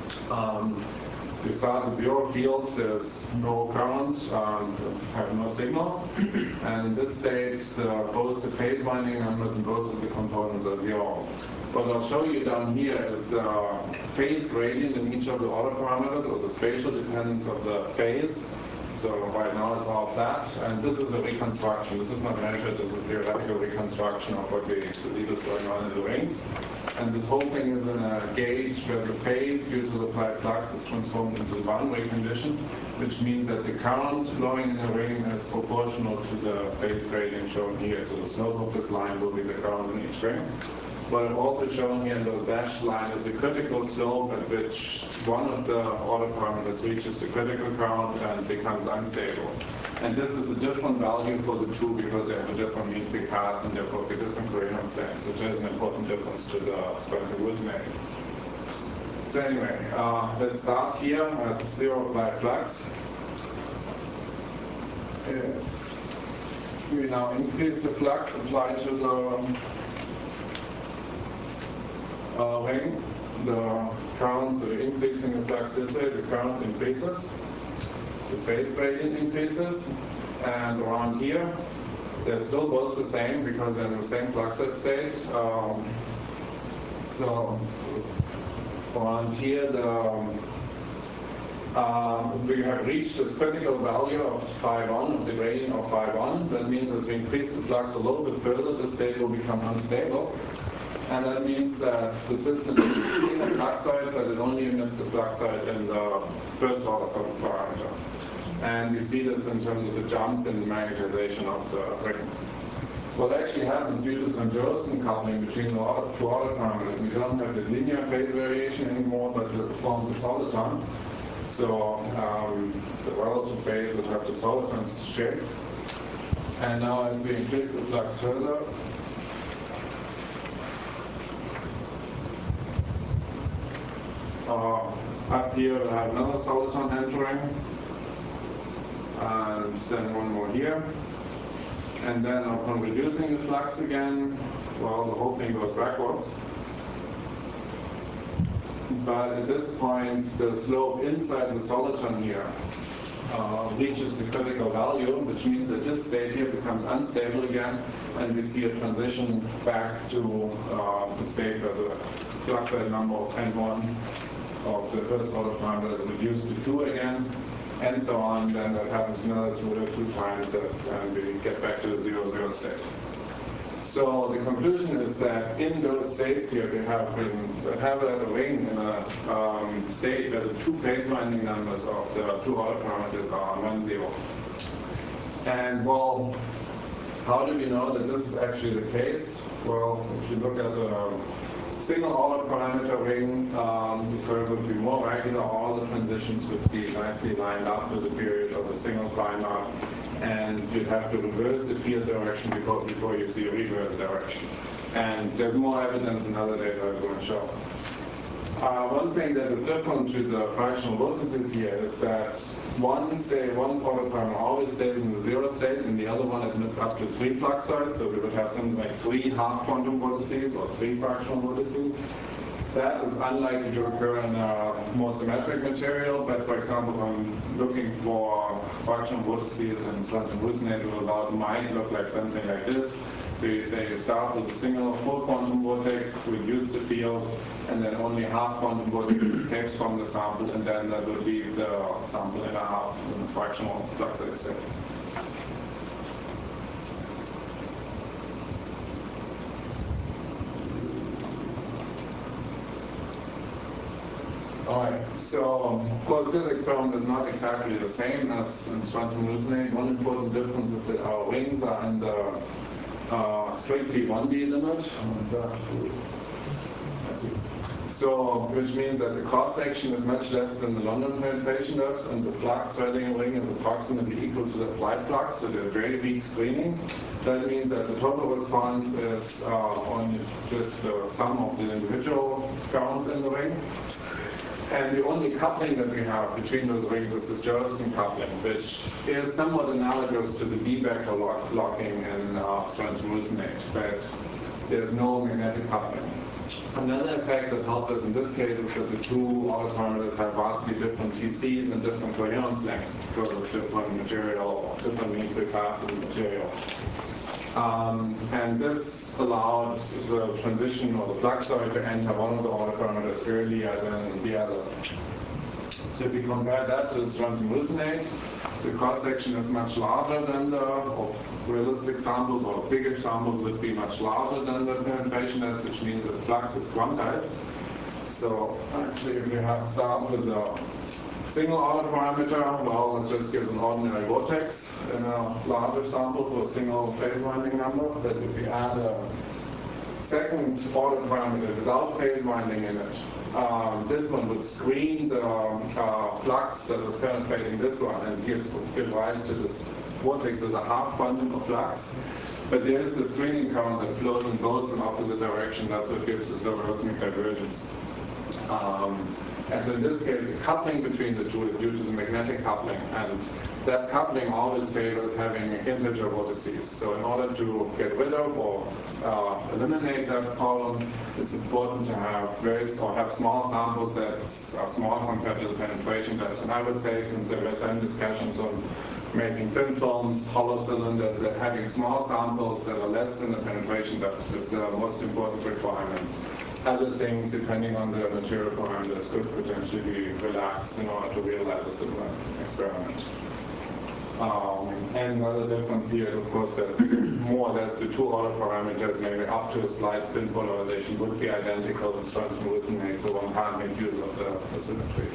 We start at zero fields, there's no current, have no signal. And in this state, both the phase winding numbers and both of the components are zero. What I'll show you down here is the phase gradient in each of the autoparameters, or the spatial dependence of the phase. So right now it's all flat, and this is a reconstruction. This is not measured, this is a theoretical reconstruction of what we believe is going on in the rings. And this whole thing is in a gauge where the phase due to the applied flux is transformed into the one-way condition, which means that the current flowing in the ring is proportional to the phase gradient shown here. So the slope of this line will be the current in each ring. What I've also shown here in those dashed lines is the critical slope at which one of the autoparameters reaches the critical current and becomes unstable. And this is a different value for the two because they have a different mean peak path and therefore a different coherent sense, which is an important difference to the strontium glutamate. So anyway, let's start here at zero applied flux. We now increase the flux applied to the ring, the current, so we're increasing the flux this way, the current increases, the phase gradient increases, and around here, they're still both the same because they're in the same fluxed state. So around here, we have reached this critical value of phi1, of the gradient of phi1. That means as we increase the flux a little bit further, the state will become unstable. And that means that the system is in a fluxoid, but it only emits the fluxoid in the first order parameter. And we see this in terms of the jump in the magnetization of the ring. What actually happens due to some Josephson coupling between the two autoparameters, we don't have this linear phase variation anymore, but it forms a soliton. So the relative phase would have the soliton's shape. And now as we increase the flux further, up here we'll have another soliton entering, and then one more here. And then upon reducing the flux again, well, the whole thing goes backwards. But at this point, the slope inside the soliton here reaches the critical value, which means that this state here becomes unstable again, and we see a transition back to the state where the fluxide number of N1 of the first order parameter is reduced to 2 again, and so on. Then that happens another 2 times, and we get back to the 0, 0 state. So the conclusion is that in those states here, we have a ring in a state where the two phase winding numbers of the two order parameters are non-zero. And well, how do we know that this is actually the case? Well, if you look at the single order parameter ring, the curve would be more regular. All the transitions would be nicely lined up with the period of a single phi naught, and you'd have to reverse the field direction before you see a reverse direction. And there's more evidence in other data I'm going to show. One thing that is different to the fractional vortices here is that one order parameter always stays in the 0 state, and the other one admits up to 3 fluxoids. So we would have something like 3 half quantum vortices or 3 fractional vortices. that is unlikely to occur in a more symmetric material, but for example, when looking for fractional vortices and strontium leucinate, the result might look like something like this. So you say you start with a single full quantum vortex, reduce the field, and then only half quantum vortex escapes from the sample, and then that will leave the sample in a half in a fractional fluxate state. Alright, so of course this experiment is not exactly the same as in strontium leucinate. One important difference is that our rings are in the strictly 1D limit. So, which means that the cross-section is much less than the London penetration depth, and the flux threading ring is approximately equal to the applied flux, so there's very weak screening. That means that the total response is only just the sum of the individual counts in the ring. And the only coupling that we have between those rings is this Josephson coupling, which is somewhat analogous to the B-vector locking in strontium leucinate, but there's no magnetic coupling. Another effect that helps us in this case is that the two autoparameters have vastly different TCs and different coherence lengths because of different material, different nuclear classes of material. And this allowed the transition or the flux story to enter one of the autoparameters earlier than the other. So if you compare that to the strontium leucinate, the cross-section is much larger than realistic samples, or bigger samples would be much larger than the penetration depth, which means that the flux is quantized. So actually, if we start with a single autoparameter, well, let's just give an ordinary vortex in a larger sample for a single phase winding number. But if we add a second autoparameter without phase winding in it, this one would screen the flux that is penetrating this one and give rise to this vortex with a half quantum of flux. But there is the screening current that flows in both in opposite direction. That's what gives this logarithmic divergence. And so in this case, the coupling between the two is due to the magnetic coupling, and that coupling always favors having integer vortices. So in order to get rid of or eliminate that problem, it's important to have have small samples that are small compared to the penetration depth. And I would say, since there were some discussions on making thin films, hollow cylinders, that having small samples that are less than the penetration depth is the most important requirement. Other things, depending on the material parameters, could potentially be relaxed in order to realize a similar experiment. And another difference here is, of course, that more or less the two autoparameters, maybe up to a slight spin polarization, would be identical in strontium leucinate, so one can't make use of the symmetry.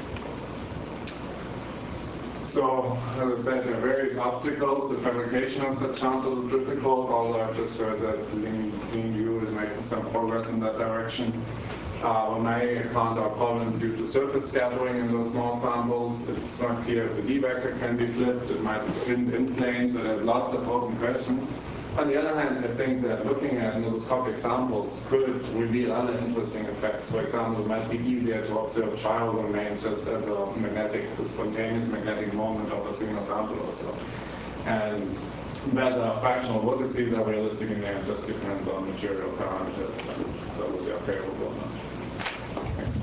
So, as I said, there are various obstacles. The fabrication of such samples is difficult, although I've just heard that LinU is making some progress in that direction. On my account, our problems due to surface scattering in those small samples. It's not clear if the D vector can be flipped. It might bend in plane, so there's lots of open questions. On the other hand, I think that looking at mesoscopic samples could reveal other interesting effects. For example, it might be easier to observe chiral domains just as a spontaneous magnetic moment of a single sample or so. And whether fractional vortices are realistic in there just depends on material parameters and whether they are favorable or not. Thanks.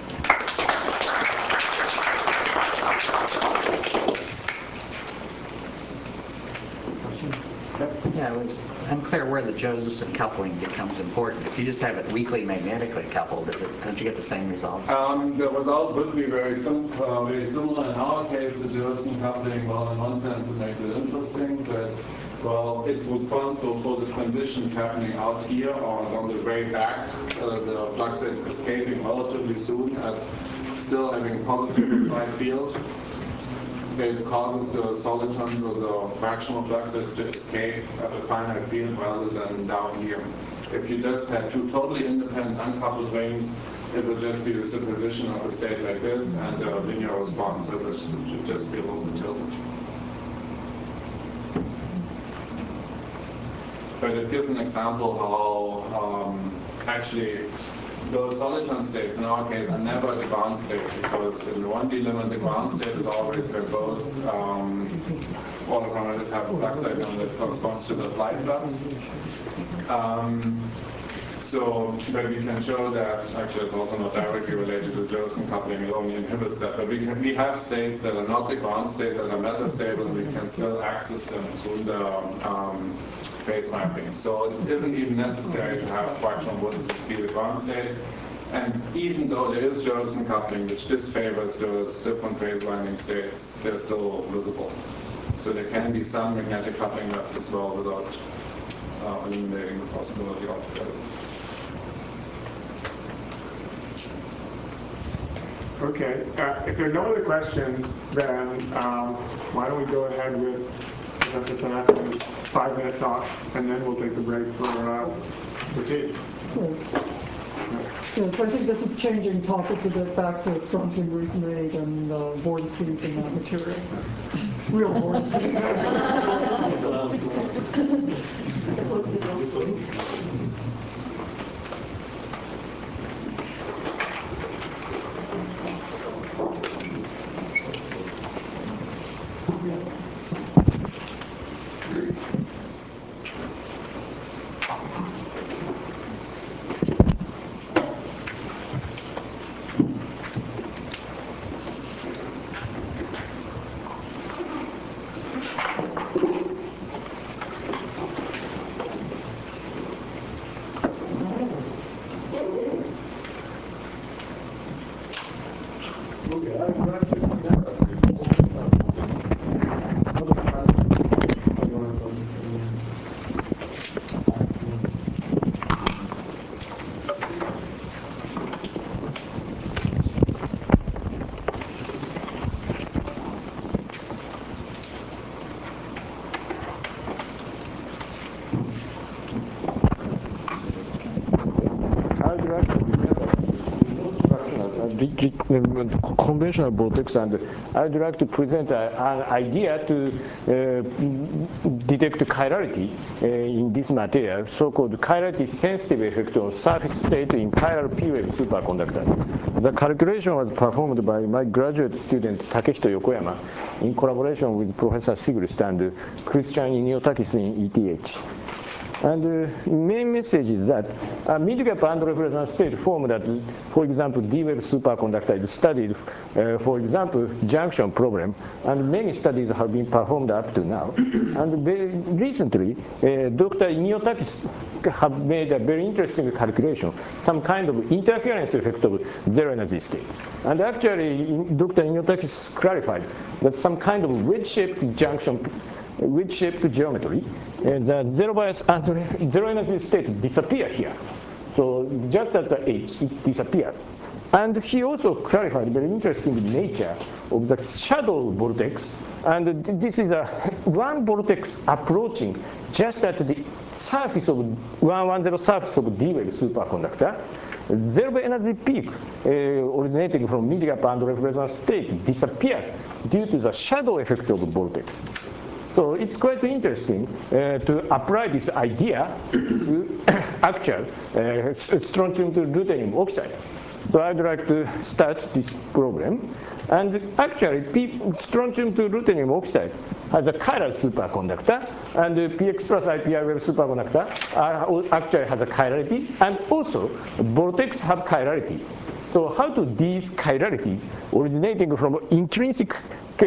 Yeah, it was unclear where the Josephson coupling becomes important. If you just have it weakly magnetically coupled, don't you get the same result? The result would be very similar. In our case, the Josephson coupling, well, in one sense it makes it interesting, but well, it's responsible for the transitions happening out here or on the way back. The flux is escaping relatively soon at still having a positive applied field. It causes the solitons or the fractional fluxes to escape at a finite field rather than down here. If you just had two totally independent uncoupled rings, it would just be the superposition of a state like this and a linear response, so this should just be a little bit tilted. But it gives an example how actually those soliton states in our case are never the ground state, because in the 1D limit the ground state is always where both autoparameters have a flux icon that corresponds to the applied flux. So, but we can show that, actually it's also not directly related to Josephson coupling, it only inhibits that. But we have states that are not the ground state, that are metastable, and we can still access them through the phase mapping. So it isn't even necessary to have fractional vortices be the ground state. And even though there is Josephson coupling, which disfavors those different phase winding states, they're still visible. So there can be some magnetic coupling left as well without eliminating the possibility altogether. Okay, if there are no other questions, then why don't we go ahead with Professor Tanaka's 5-minute talk, and then we'll take the break for tea. Yes, I think this is changing topics a bit back to strontium ruthenate and vortices in that material. Real vortices. Conventional vortex, and I'd like to present an idea to detect chirality in this material, so-called chirality sensitive effect on surface state in chiral P-wave superconductors. The calculation was performed by my graduate student Takehito Yokoyama in collaboration with Professor Sigrist and Christian Iniotakis in ETH. And the main message is that a mid-gap under-reference state form that, for example, D-wave superconductor is studied, for example, junction problem, and many studies have been performed up to now. And very recently, Dr. Iniotakis have made a very interesting calculation, some kind of interference effect of zero energy state. And actually, Dr. Iniotakis clarified that some kind of wedge-shaped junction, wedge-shaped geometry, the zero bias and zero energy state disappear here. So just at the edge, it disappears. And he also clarified very interesting nature of the shadow vortex. And this is one vortex approaching just at the surface of 110 surface of D-wave superconductor. Zero energy peak originating from mid-gap under-reference state disappears due to the shadow effect of vortex. So it's quite interesting to apply this idea to actual strontium to ruthenium oxide. So I'd like to start this program. And actually, strontium to ruthenium oxide has a chiral superconductor, and PX plus IPI wave superconductor actually has a chirality, and also vortex have chirality. So how do these chiralities originating from intrinsic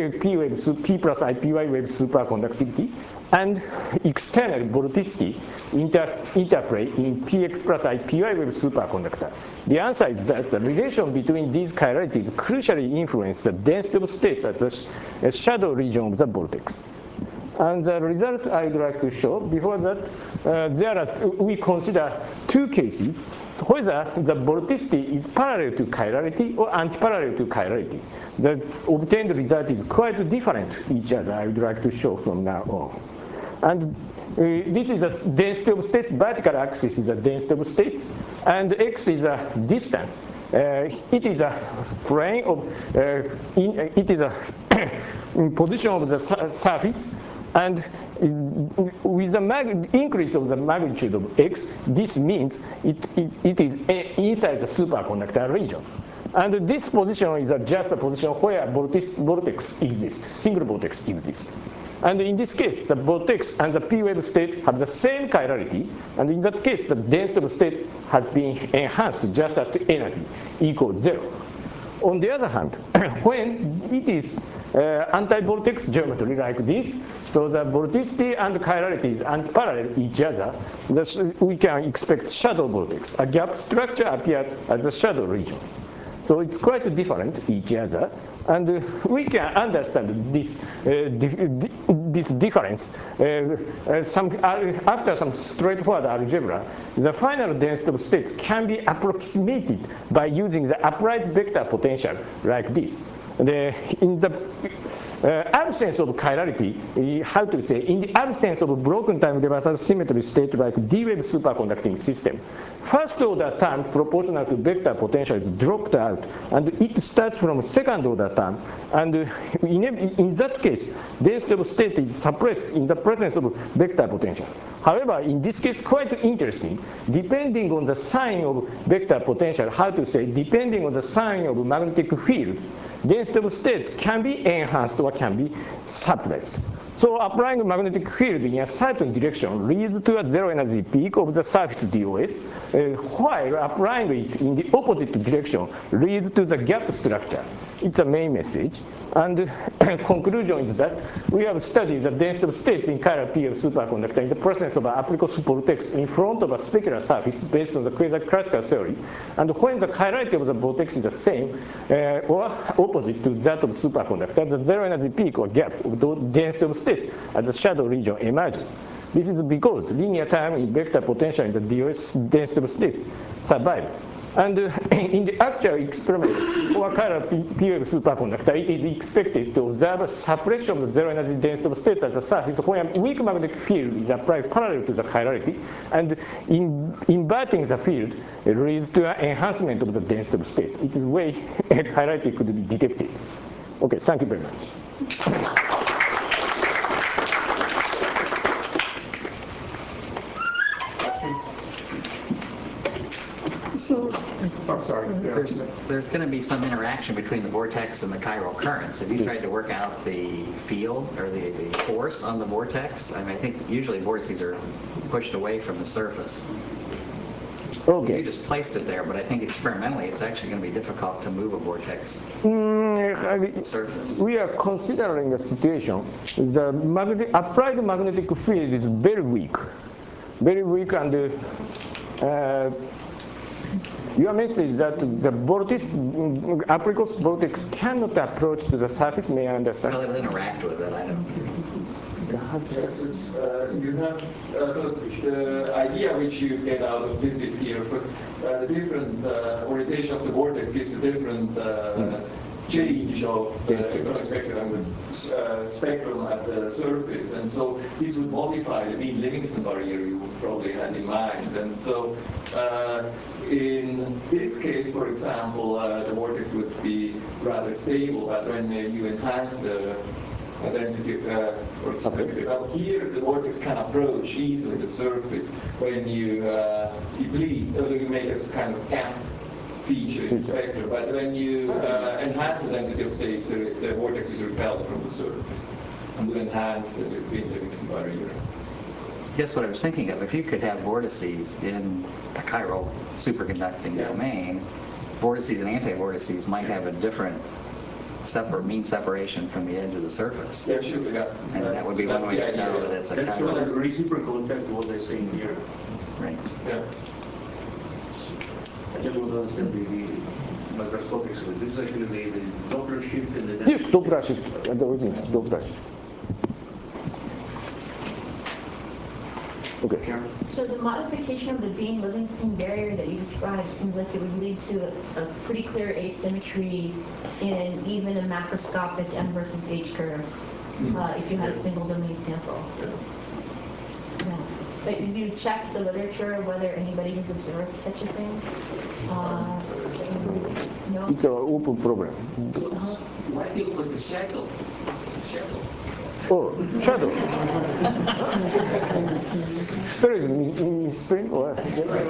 P plus IPY wave superconductivity and external vorticity interplay in PX plus IPY wave superconductor? The answer is that the relation between these chiralities crucially influence the density of state at the shadow region of the vortex. And the result I'd like to show, before that, we consider two cases, whether the vorticity is parallel to chirality or antiparallel to chirality. The obtained result is quite different each other, I would like to show from now on. And this is the density of states. Vertical axis is the density of states, and x is a distance. It is a plane of, it is a position of the surface, and with the increase of the magnitude of x, this means it is inside the superconductor region. And this position is just a position where vortex exists, single vortex exists. And in this case, the vortex and the p-wave state have the same chirality. And in that case, the density of state has been enhanced just at energy equals 0. On the other hand, when it is anti-vortex geometry like this, so the vorticity and chirality is unparallel each other, we can expect shadow vortex. A gap structure appears as the shadow region. So it's quite different each other, and we can understand this this difference after some straightforward algebra. The final density of states can be approximated by using the upright vector potential like this. In the absence of chirality, how to say, in the absence of broken time reversal symmetry state like D-wave superconducting system, first order term proportional to vector potential is dropped out, and it starts from second order term. And in that case, density of state is suppressed in the presence of vector potential. However, in this case, quite interesting, depending on the sign of vector potential, how to say, depending on the sign of magnetic field, density of state can be enhanced or can be suppressed. So applying magnetic field in a certain direction leads to a zero energy peak of the surface DOS, while applying it in the opposite direction leads to the gap structure. It's the main message. And the conclusion is that we have studied the density of states in chiral PF superconductor in the presence of an apricot vortex in front of a specular surface based on the quasi-classical theory. And when the chirality of the vortex is the same or opposite to that of superconductor, the zero energy peak or gap of the density of states at the shadow region emerges. This is because linear time in vector potential in the DOS density of states survives. And in the actual experiment for chiral PF superconductor, it is expected to observe a suppression of the zero energy density of states at the surface when a weak magnetic field is applied parallel to the chirality, and in inverting the field leads to an enhancement of the density of state. It is way chirality could be detected. Okay, thank you very much. So, I'm sorry. There's going to be some interaction between the vortex and the chiral currents. Have you tried to work out the field or the force on the vortex? I mean, I think usually vortices are pushed away from the surface. Okay. You just placed it there, but I think experimentally it's actually going to be difficult to move a vortex surface. We are considering the situation. The applied magnetic field is very weak, and your message is that the vortex, apricot vortex cannot approach to the surface. May I understand? Well, it will interact with it. I don't know. You have so the idea which you get out of this is here, because the different orientation of the vortex gives a different change of the electronic spectrum at the surface, and so this would modify the mean Livingston barrier you probably had in mind. And so in this case, for example, the vortex would be rather stable, but when you enhance the density up here, the vortex can approach easily the surface when you deplete, so you make a kind of gap feature in the spectrum, but when you enhance the density of states, the vortex is repelled from the surface, and to enhance the Livingston barrier. Guess what I was thinking of? If you could have vortices in a chiral superconducting domain, vortices and anti-vortices might have a different mean separation from the edge of the surface. Yeah, sure, yeah. And that would be one way to tell that it's a That's chiral. what reciprocal effect, what they're saying here. Right. Yeah. I just want to understand the microscopic. So this is actually the Doppler shift in the Yes, Doppler shift. Doppler shift. Okay. So the modification of the Bean-Livingston barrier that you described seems like it would lead to a pretty clear asymmetry in even a macroscopic M versus H curve if you had a single domain sample. Yeah. But have you checked the literature whether anybody has observed such a thing? No? It's an open problem. Why do you put the shadow? Oh, shadow. Spirit in spring or?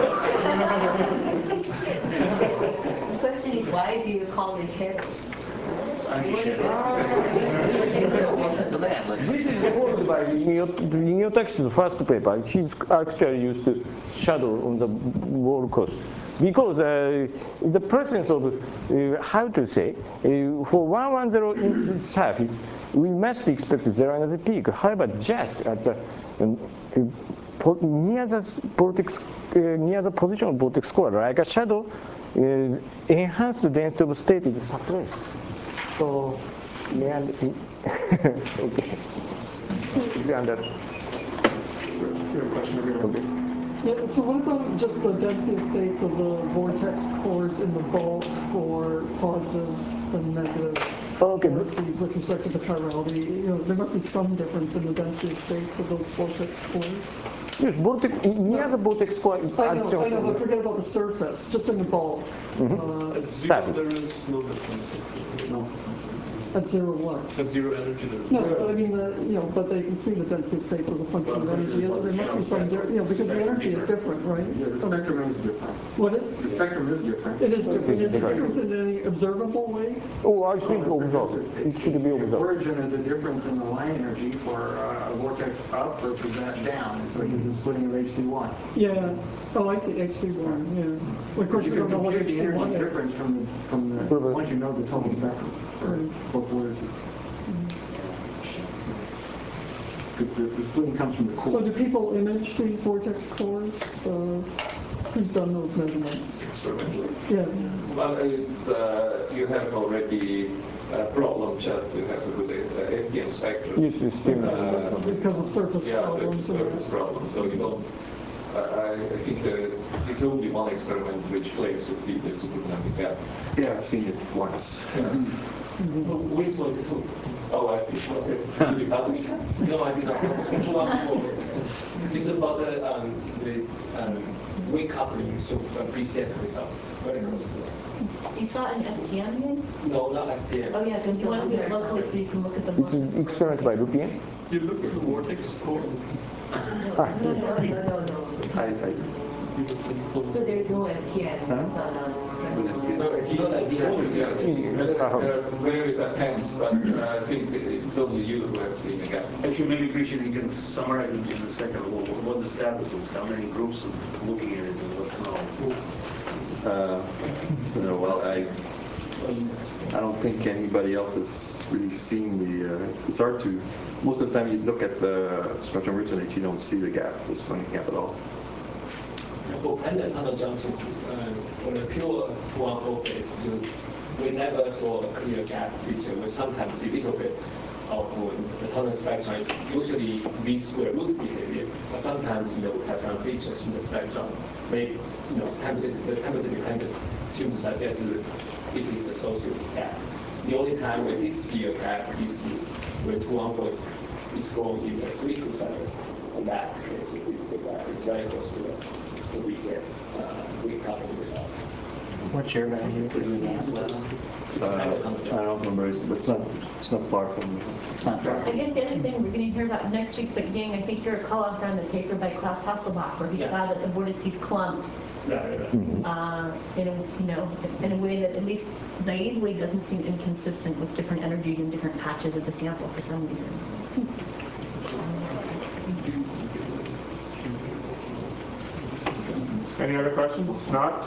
The question is, why do you call it shadow? This is called by in your text, the first paper. He's actually used shadow on the wall coast because in the presence of how to say for 110 inch surface, we must expect there another peak. However, just at the near the position of vortex core, like a shadow, enhanced density of state is suppressed. So, okay. You understand? Okay. Yeah, so what about just the density of states of the vortex cores in the bulk for positive and negative vortices with respect to the chirality? You know, there must be some difference in the density of states of those vortex cores. Yes, vortex, near the vortex core. I know, but forget about the surface, just in the bulk. At zero, there is no difference. No. At zero what? At zero energy. No, but I mean, but they can see the density of states as a function of energy. There must be some, because the energy is different, right? Yeah, the spectrum is different. What is? The spectrum is different. It is different. Is it different in any observable way? Oh, I think observed. It should be observed. Origin is the difference in the line energy for a vortex up versus that down. It's like it's a splitting of HC1. Yeah. Oh, I see. HC1. Yeah. Of course, we don't know what HC1 is. Difference from the once you know the total spectrum. Both vortices. Because the splitting comes from the core. So do people image these vortex cores? Who's done those measurements? Experimentally? Yeah. Well, it's, you have already a problem just to have a good STM spectrum. Yes, STM. Because of surface problems. Yeah, so surface problems. So you don't. I think it's only one experiment which claims to see the superconducting gap. Yeah, I've seen it once. We saw it too. Oh, I see. Okay. Did you publish that? No, I did not publish it. It's about the wake coupling, so BCS result. Very close to that. You saw it in STM again? No, not STM. Oh yeah, because you want to do it locally so you can look at the It's an experiment by Lupien. You look at the vortex core. No. So there's no STM. Various attempts, but I think it's only you who have seen the gap. Actually, maybe Christian, you can summarize it in a second. What the status is, how many groups are looking at it, and what's known. Well, I don't think anybody else has really seen the. It's hard to. Most of the time, you look at the spectrum originate, you don't see the gap, the splitting gap at all. For pendant tunnel junctions, for the pure 214 phase, we never saw a clear gap feature. We sometimes see a little bit of the tunnel spectrum. It's usually V square root behavior, but sometimes we have some features in the spectrum. Maybe the temperature dependent seems to suggest that it is associated with gap. The only time we did see a gap is when 214 is going in the 327. In that case, it's very close to the BCS recoupling result. What's your value for the gap? I don't remember, but it's not far from me. It's not far. I guess the other thing we're going to hear about next week, but again, I think you're a call-off on the paper by Klaus Hasselbach, where he saw that the vortices clump in a way that at least naively doesn't seem inconsistent with different energies in different patches of the sample for some reason. Any other questions? Not?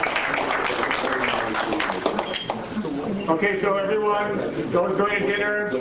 Okay, so everyone, those going to dinner,